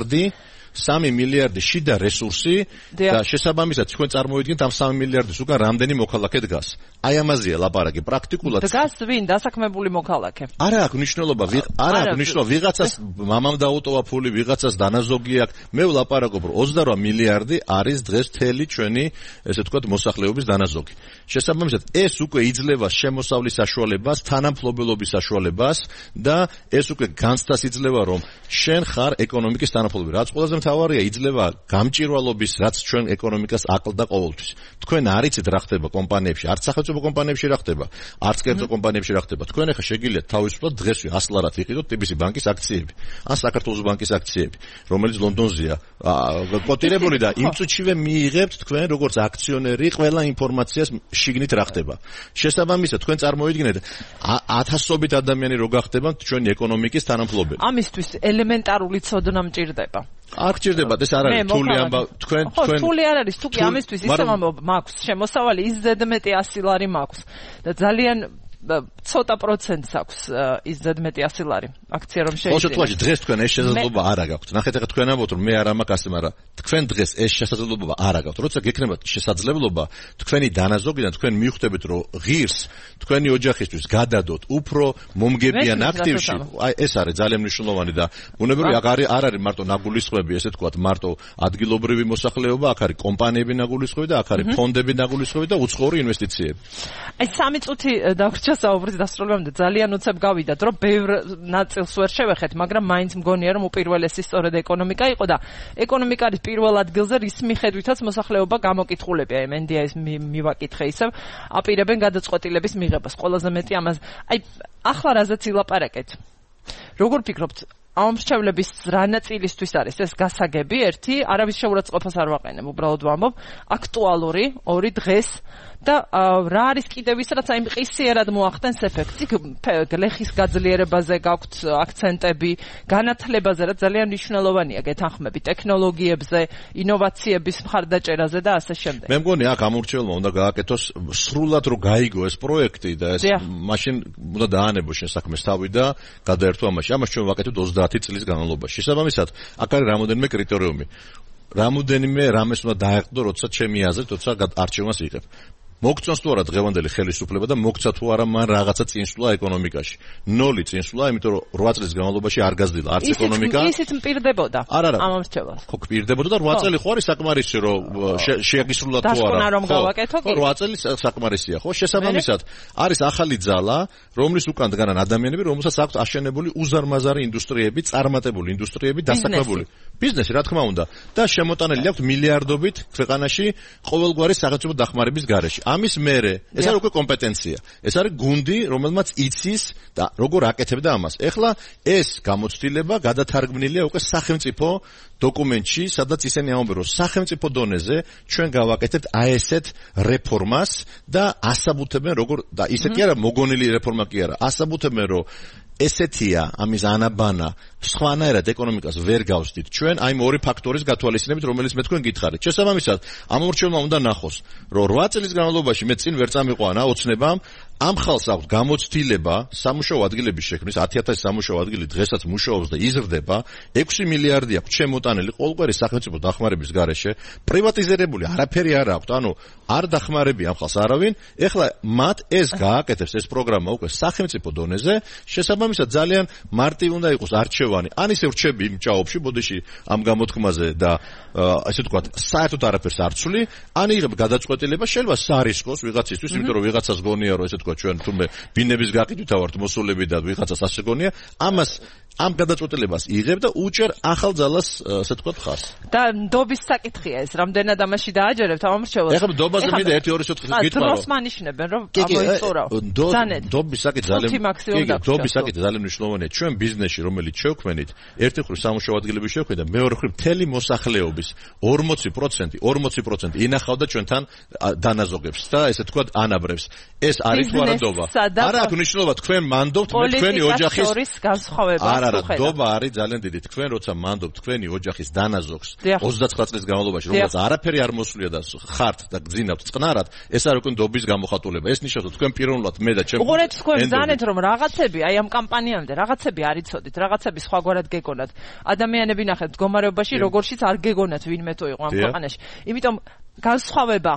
[SPEAKER 5] მილიარდი შიდა რესურსი და შესაბამისად თქვენ წარმოვიდგინეთ ამ 3 მილიარდის უკან რამდენი მოქალაქე დგას. აი ამაზეა ლაპარაკი პრაქტიკულად.
[SPEAKER 1] დგას ვინ დასაქმებული მოქალაქე?
[SPEAKER 5] არა აქვს მნიშვნელობა, ვიღაცას მამამ დაუტოვა ფული, ვიღაცას დანაზოგი აქვს. მე ვლაპარაკობ რომ 28 მილიარდი არის დღეს მთელი ჩვენი ესე ვთქვათ მოსახლეობის დანაზოგი. შესაბამისად ეს უკვე იძლევა შემოსავლის საშუალებას, თანამფლობელობის საშუალებას და ეს უკვე განცდას იძლევა რომ შენ ხარ ეკონომიკის თანამფლობელი. რაც ყველაზე მთავარია, იძლევა გამჭირვალობის, რაც ჩვენ ეკონომიკას აკლდა ყოველთვის. თქვენ არიცით რა ხდება კომპანიებში, არც სახელმწიფო კომპანიებში რა ხდება, არც კერძო კომპანიებში რა ხდება. თქვენ ახლა შეგიძლიათ თავისუფლად დღესვე 100 ლარად იყიდოთ TBC ბანკის აქციები, ან საქართველოს ბანკის აქციები, რომელიც ლონდონზეა კოტირებული და იმ წუთშივე მიიღებთ თქვენ როგორც აქციონერი ყველა ინფორმაციას შიგნით რა ხდება. შესაბამისად თქვენ წარმოვიდგინეთ ათასობით ადამიანი რო გახდება ჩვენი ეკონომიკის თანამფლობელი.
[SPEAKER 1] ამისთვის ელემენტარული ცოდნა მჭირდება.
[SPEAKER 5] არ გჭირდებათ, ეს არ არის რთული ამბავი. თქვენ
[SPEAKER 1] რთული არ არის, თუ კი ამისთვის ისე მაქვს შემოსავალი ის ზედმეტი 100 ლარი მაქვს და ძალიან ცოტა პროცენტს აქვს ის ზედმეტი 100 ლარი აქცია რომ შეიძლება.
[SPEAKER 5] ოღონდ დღეს თქვენ ეს შესაძლებლობა არ აქვს. ნახეთ ახლა თქვენ ამბობთ რომ მე არ მაქვს ასე, მაგრამ თქვენ დღეს ეს შესაძლებლობა არ აქვს. როცა გექნებათ შესაძლებლობა თქვენი დანაზოგიდან თქვენ მიხვდებით რომ ღირს თქვენი ოჯახისთვის გადადოთ უფრო მომგებიან აქტივში. აი ეს არის ძალიან მნიშვნელოვანი და ბუნებრივია არ არის მარტო ნაგულისხმები, ესე ვთქვათ, მარტო ადგილობრივი მოსახლეობა, აქ არის კომპანიები ნაგულისხმები და აქ არის ფონდები ნაგულისხმები და უცხოური ინვესტიციები.
[SPEAKER 1] აი 3 წუთი დავრჩა საუბრის დასრულებამდე ძალიან უცებ გავიდათ, რომ ბევრ ნაწილს ვერ შევეხეთ, მაგრამ მაინც მგონია რომ უპირველესი სწორედ ეკონომიკა იყო და ეკონომიკა არის პირველ ადგილზე, რის მიხედვითაც მოსახლეობა გამოკითხულებია, MNDA-ის მივაკითხე ისევ, აპირებენ გადაწყვეტილების მიღებას. ყველაზე მეტი ამას, აი ახლა რაზეც ილაპარაკეთ. როგორ ფიქრობთ, ამ მრჩევლების რა ნაწილისთვის არის ეს გასაგები? ერთი, არავის შეურაცხყოფას არ ვაყენებ, უბრალოდ ვამბობ, აქტუალური, ორი დღეს და რა არის კიდევ ის, რაც აი მყისიერად მოახდენს ეფექტს. გლეხის გაძლიერებაზე გაქვთ აქცენტები, განათლებაზე, რაც ძალიან მნიშვნელოვანია, გეთანხმები, ტექნოლოგიებზე, ინოვაციების მხარდაჭერაზე და ასე შემდეგ.
[SPEAKER 5] მე მგონი აქ ამ მრჩევლმა უნდა გააკეთოს სრულად რომ გაიგო ეს პროექტი და ეს მაშინ უნდა დაანებოს შენ საქმეს თავი და გადაერთო ამაში. ამას ჩვენ ვაკეთებთ 30 წლის განმავლობაში. შესაბამისად, აქ არის რამოდენიმე კრიტერიუმი. რამოდენიმე რამეს უნდა დაეყდო, როცა ჩემი აზრით, როცა არჩევანს იღებ. მოგწონს თუ არა დღევანდელი ხელისუფლება და მოგცა თუ არა მან რაღაცა წინსვლა ეკონომიკაში. 0 წინსვლა, იმიტომ რომ 8 წლის განმავლობაში არ გაზრდილა არც ეკონომიკა.
[SPEAKER 1] ისიც მპირდებოდა ამ მრჩევლს.
[SPEAKER 5] ხო, მპირდებოდა და 8 წელი ხო არის საკმარისი რომ შეაგისრულა თუ არა. ხო, 8 წელი საკმარისია, ხო? შესაბამისად, არის ახალი ძალა, რომლის უკან დგანან ადამიანები, რომელსაც აქვს აშენებული უზარმაზარი ინდუსტრიები, წარმატებული ინდუსტრიები, დასაქმებული ბიზნესი, რა თქმა უნდა, და შემოტანილი აქვს მილიარდობით ქვეყანაში ყოველგვარი სახელმწიფო დახმარების გარეშე. ამის მერე ეს არის უკვე კომპეტენცია. ეს არის გუნდი, რომელმაც იცის და როგორ აკეთებდა ამას. ეხლა ეს გამოცდილება გადათარგმნილია უკვე სახელმწიფო დოკუმენტში, სადაც ისინი ამბობენ, რომ სახელმწიფო დონეზე ჩვენ გავაკეთებთ აი ესეთ რეფორმას და ასაბუთებენ როგორ და ისე კი არა მოგონილი რეფორმა კი არა. ასაბუთებენ, რომ ესეთია ამის ანაბანა სხვანაირად ეკონომიკას ვერ გავსდით ჩვენ აი ორი ფაქტორის გათვალისწინებით რომელიც მე თქვენ გითხარით შესაბამისად ამ მორჩილმა უნდა ნახოს რომ 8 წლის განმავლობაში მე წინ ვერ წამიყვანა ოცნებამ ამ ხალხს აქვს გამოცდილება სამუშაო ადგილების შექმნის 10000 სამუშაო ადგილი დღესაც მუშაობს და იზრდება 6 მილიარდი აქვს შემოტანილი ყოველგვარი სახელმწიფო დახმარების გარეშე პრივატიზირებული არაფერი არ აქვს ანუ არ დახმარებია ამ ხალხს არავინ ეხლა მათ ეს გააკეთებს ეს პროგრამა უკვე სახელმწიფო დონეზე შესაბამისად ძალიან მარტივი უნდა იყოს არჩევანი ან ისე ვრჩები იმ ჭაობში ბოდიში ამ გამოთქმაზე და ასე ვთქვათ საერთოდ არაფერს არ ცვლი ან იღებ გადაწყვეტილება შეიძლება სარისკოს ვიღაცისთვის იმიტომ რომ ვიღაცას გონია რომ ესე ჩვენ თუმე ბინების გაყიდვითა ვართ მოსულები და ვიღაცას ასე გონია ამას ამ გადაწყვეტილებას იღებ და უჭერ ახალ ძალას ასე თქვა ხარს
[SPEAKER 1] და ნდობის საკითხია ეს რამდენად ამაში დააჯერებთ ამ მრჩევლებს
[SPEAKER 5] ეხლა ნდობაზე მინდა 1-2-4 გითხრა
[SPEAKER 1] დროს მანიშნებენ რომ ამოიწურავ
[SPEAKER 5] ნდობის საკითხი ძალიან მნიშვნელოვანია ჩვენ ბიზნესში რომელიც შევქმნით ერთი მხრივ სამუშაო ადგილები შევქმნით და მეორე მხრივ მთელი მოსახლეობის 40% ინახავდა ჩვენთან დანაზოგებს და ესე თქვა ანაბრებს ეს არის თუ არა ნდობა არა აქვს მნიშვნელობა თქვენ მანდობთ მე თქვენი ოჯახის
[SPEAKER 1] განსხვავება
[SPEAKER 5] ნდობა არის ძალიან დიდი თქვენ როცა მანდობთ თქვენი ოჯახის დანაზოგს 29 წლის განმავლობაში რომელსაც არაფერი არ მოსვლია და ხართ და გძინავთ წყნარად ეს არის უკვე ნდობის გამოხატულება ეს ნიშნავს რომ თქვენ პირველად მე და ჩემ
[SPEAKER 1] უყურეთ თქვენ ზანეთ რომ რაღაცები აი ამ კამპანიამდე რაღაცები არ იცოდით რაღაცები სხვაგვარად გეგონათ ადამიანები ნახეთ მდგომარეობაში როგორშიც არ გეგონათ ვინმე თუ იყო ამ ქვეყანაში იმიტომ განსხვავება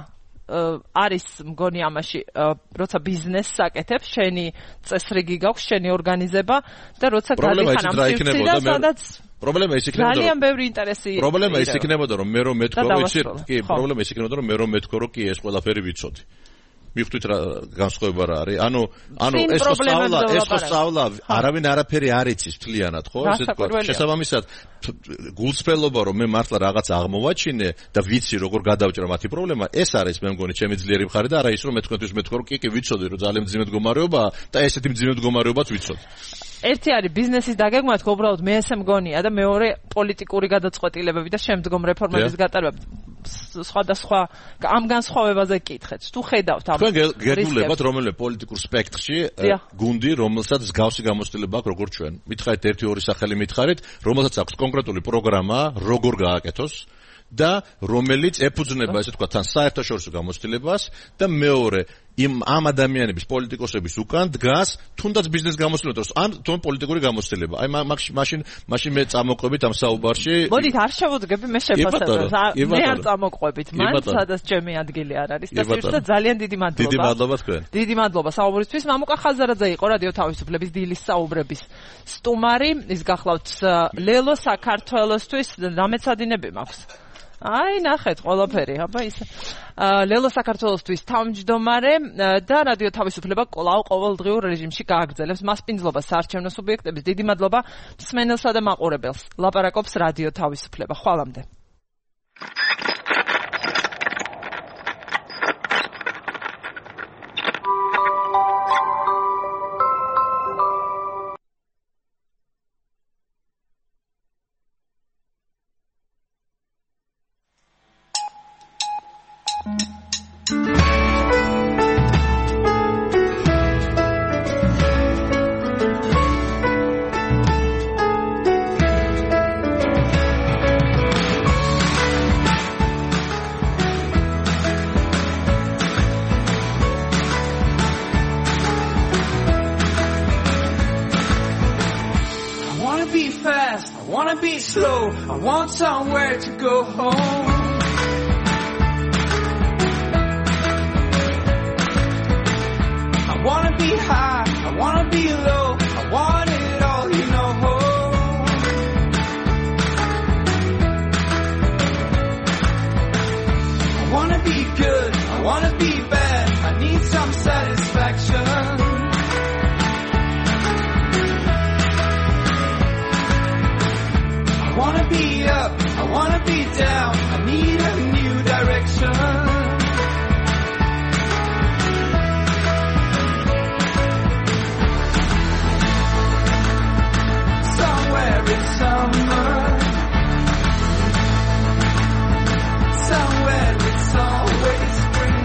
[SPEAKER 1] არის მგონი ამაში როცა ბიზნესს აკეთებ შენი წესრიგი გაქვს შენი ორგანიზება და როცა გადიხარ ამ სივრცეში და სადაც
[SPEAKER 5] პრობლემა ის იქნებოდა
[SPEAKER 1] ძალიან ბევრი ინტერესი
[SPEAKER 5] პრობლემა ის იქნებოდა რომ მე რომ მეთქო ვიცი კი პრობლემა ის იქნებოდა რომ მე რომ მეთქო რომ კი ეს ყველაფერი ვიცოდი მიხვდით რა განსხვავება რა არის ანუ ეს ხო სწავლა არავინ არაფერი არ იცის მთლიანად ხო ესე თქვა შესაბამისად გულწრფელობა რომ მე მართლა რაღაც აღმოვაჩინე და ვიცი როგორ გადავჭრა მათი პრობლემა ეს არის მე მგონი ჩემი ძლიერი მხარე და არა ის რომ მე თქვენთვის მეთქო რომ კი ვიცოდი რომ ძალიან მძიმე მდგომარეობაა და ესეთი მძიმე მდგომარეობაც ვიცოდი
[SPEAKER 1] ერთი არის ბიზნესის დაგეგმა თქო უბრალოდ მე ესე მგონია და მეორე პოლიტიკური გადაწყვეტილებები და შემდგომ რეფორმების გატარება სხვადასხვა ამ განსხვავებაზე გკითხეთ თუ ხედავთ ამ
[SPEAKER 5] თქვენ გეგმულებათ რომელიმე პოლიტიკურ სპექტრში გუნდი რომელსაც მსგავსი გამოცდილება აქვს როგორც ჩვენ მითხარით 1-2 სახელი მითხარით რომელსაც აქვს კონკრეტული პროგრამა როგორ გააკეთოს და რომელიც ეფუძნება ესე თქვა თან საერთაშორისო გამოცდილებას და მეორე ამ ადამიანების პოლიტიკოსების უკან დგას თუნდაც ბიზნეს გამოცდილებას ან თუნ პოლიტიკური გამოცდილება აი მაშინ მე წამოყვებით ამ საუბარში
[SPEAKER 1] მოდით არ შევოდგები მე შეფასებად მე არ წამოყვებით მან სადაც ჩემი ადგილი არ არის და პირდაპირ ძალიან დიდი მადლობა
[SPEAKER 5] თქვენ
[SPEAKER 1] დიდი მადლობა საუბრისთვის მამუკა ხაზარაძე იყო რადიო თავისუფლების დილის საუბრების სტუმარი ის გახლავთ ლელო საქართველოსთვის დამეცადინები მაქვს აი ნახეთ ყველაფერი აბა ისე ლელო საქართველოსთვის თავმჯდომარე და რადიო თავისუფლება კვლავ ყოველდღიურ რეჟიმში გააგრძელებს მასპინძლობას საარჩევნო სუბიექტების დიდი მადლობა მსმენელსა და მაყურებელს ლაპარაკობს რადიო თავისუფლება ხვალამდე
[SPEAKER 6] I want somewhere to go home. I wanna be high, I wanna be low, I want it all, you know. I wanna be good, I wanna be bad, I need some satisfaction. I wanna be up, I wanna be down, I need a new direction. Somewhere in summer, somewhere it's always spring.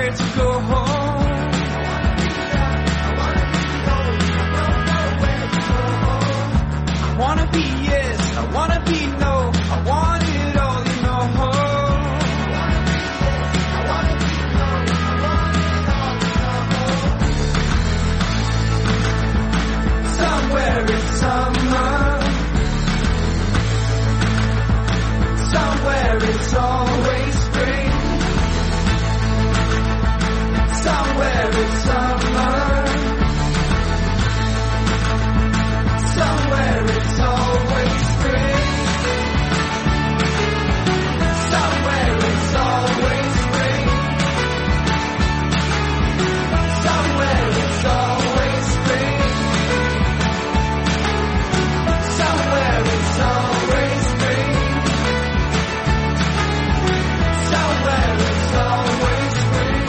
[SPEAKER 6] nowhere to go home. I wanna be yes, I wanna be no, I want it all, you know. Somewhere it's summer, somewhere it's always spring, somewhere it's summer, somewhere it's always spring, somewhere it's always spring, somewhere it's always spring, somewhere it's always spring, somewhere it's always spring,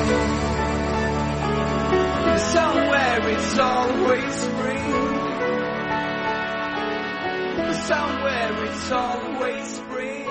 [SPEAKER 6] somewhere it's always spring, somewhere it's always spring.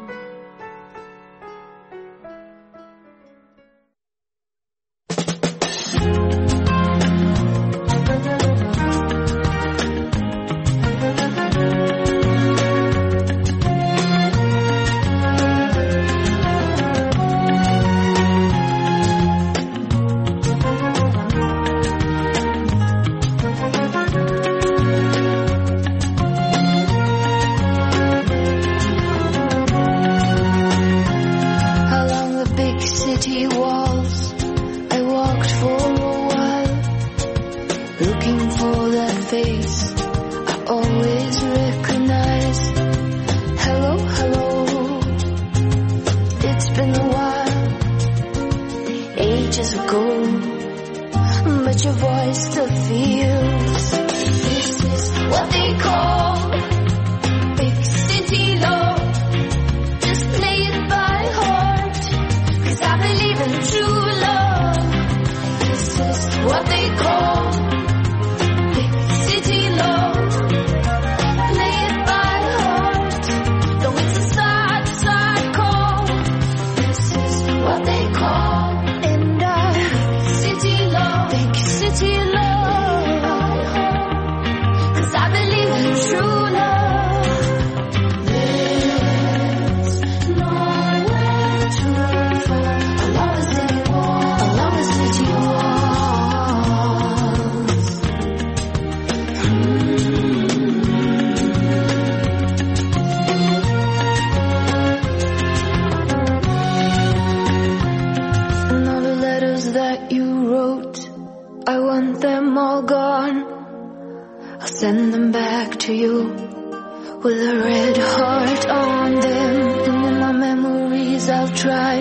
[SPEAKER 7] Send them back to you with a red heart on them. And in my memories I'll try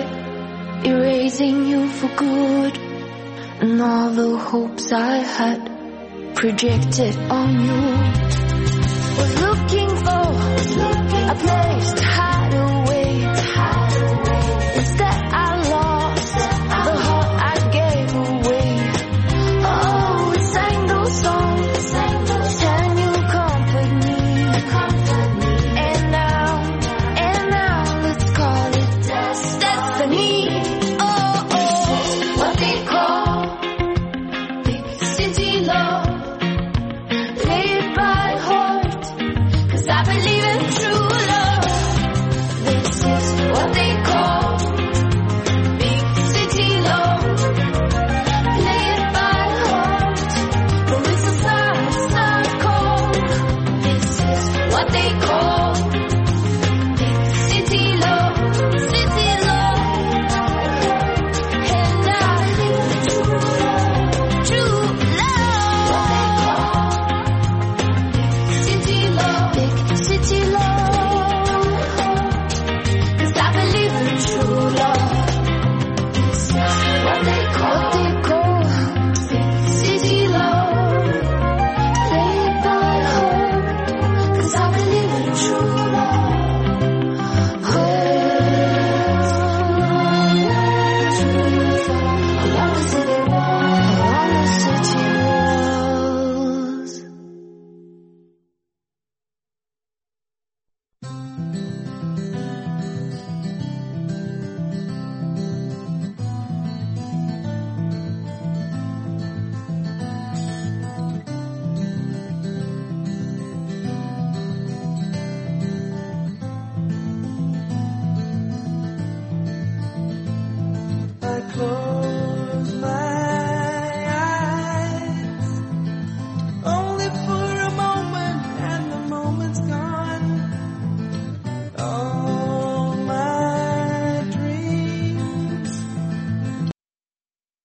[SPEAKER 7] erasing you for good. And all the hopes I had projected on you. Was looking for a place to hide.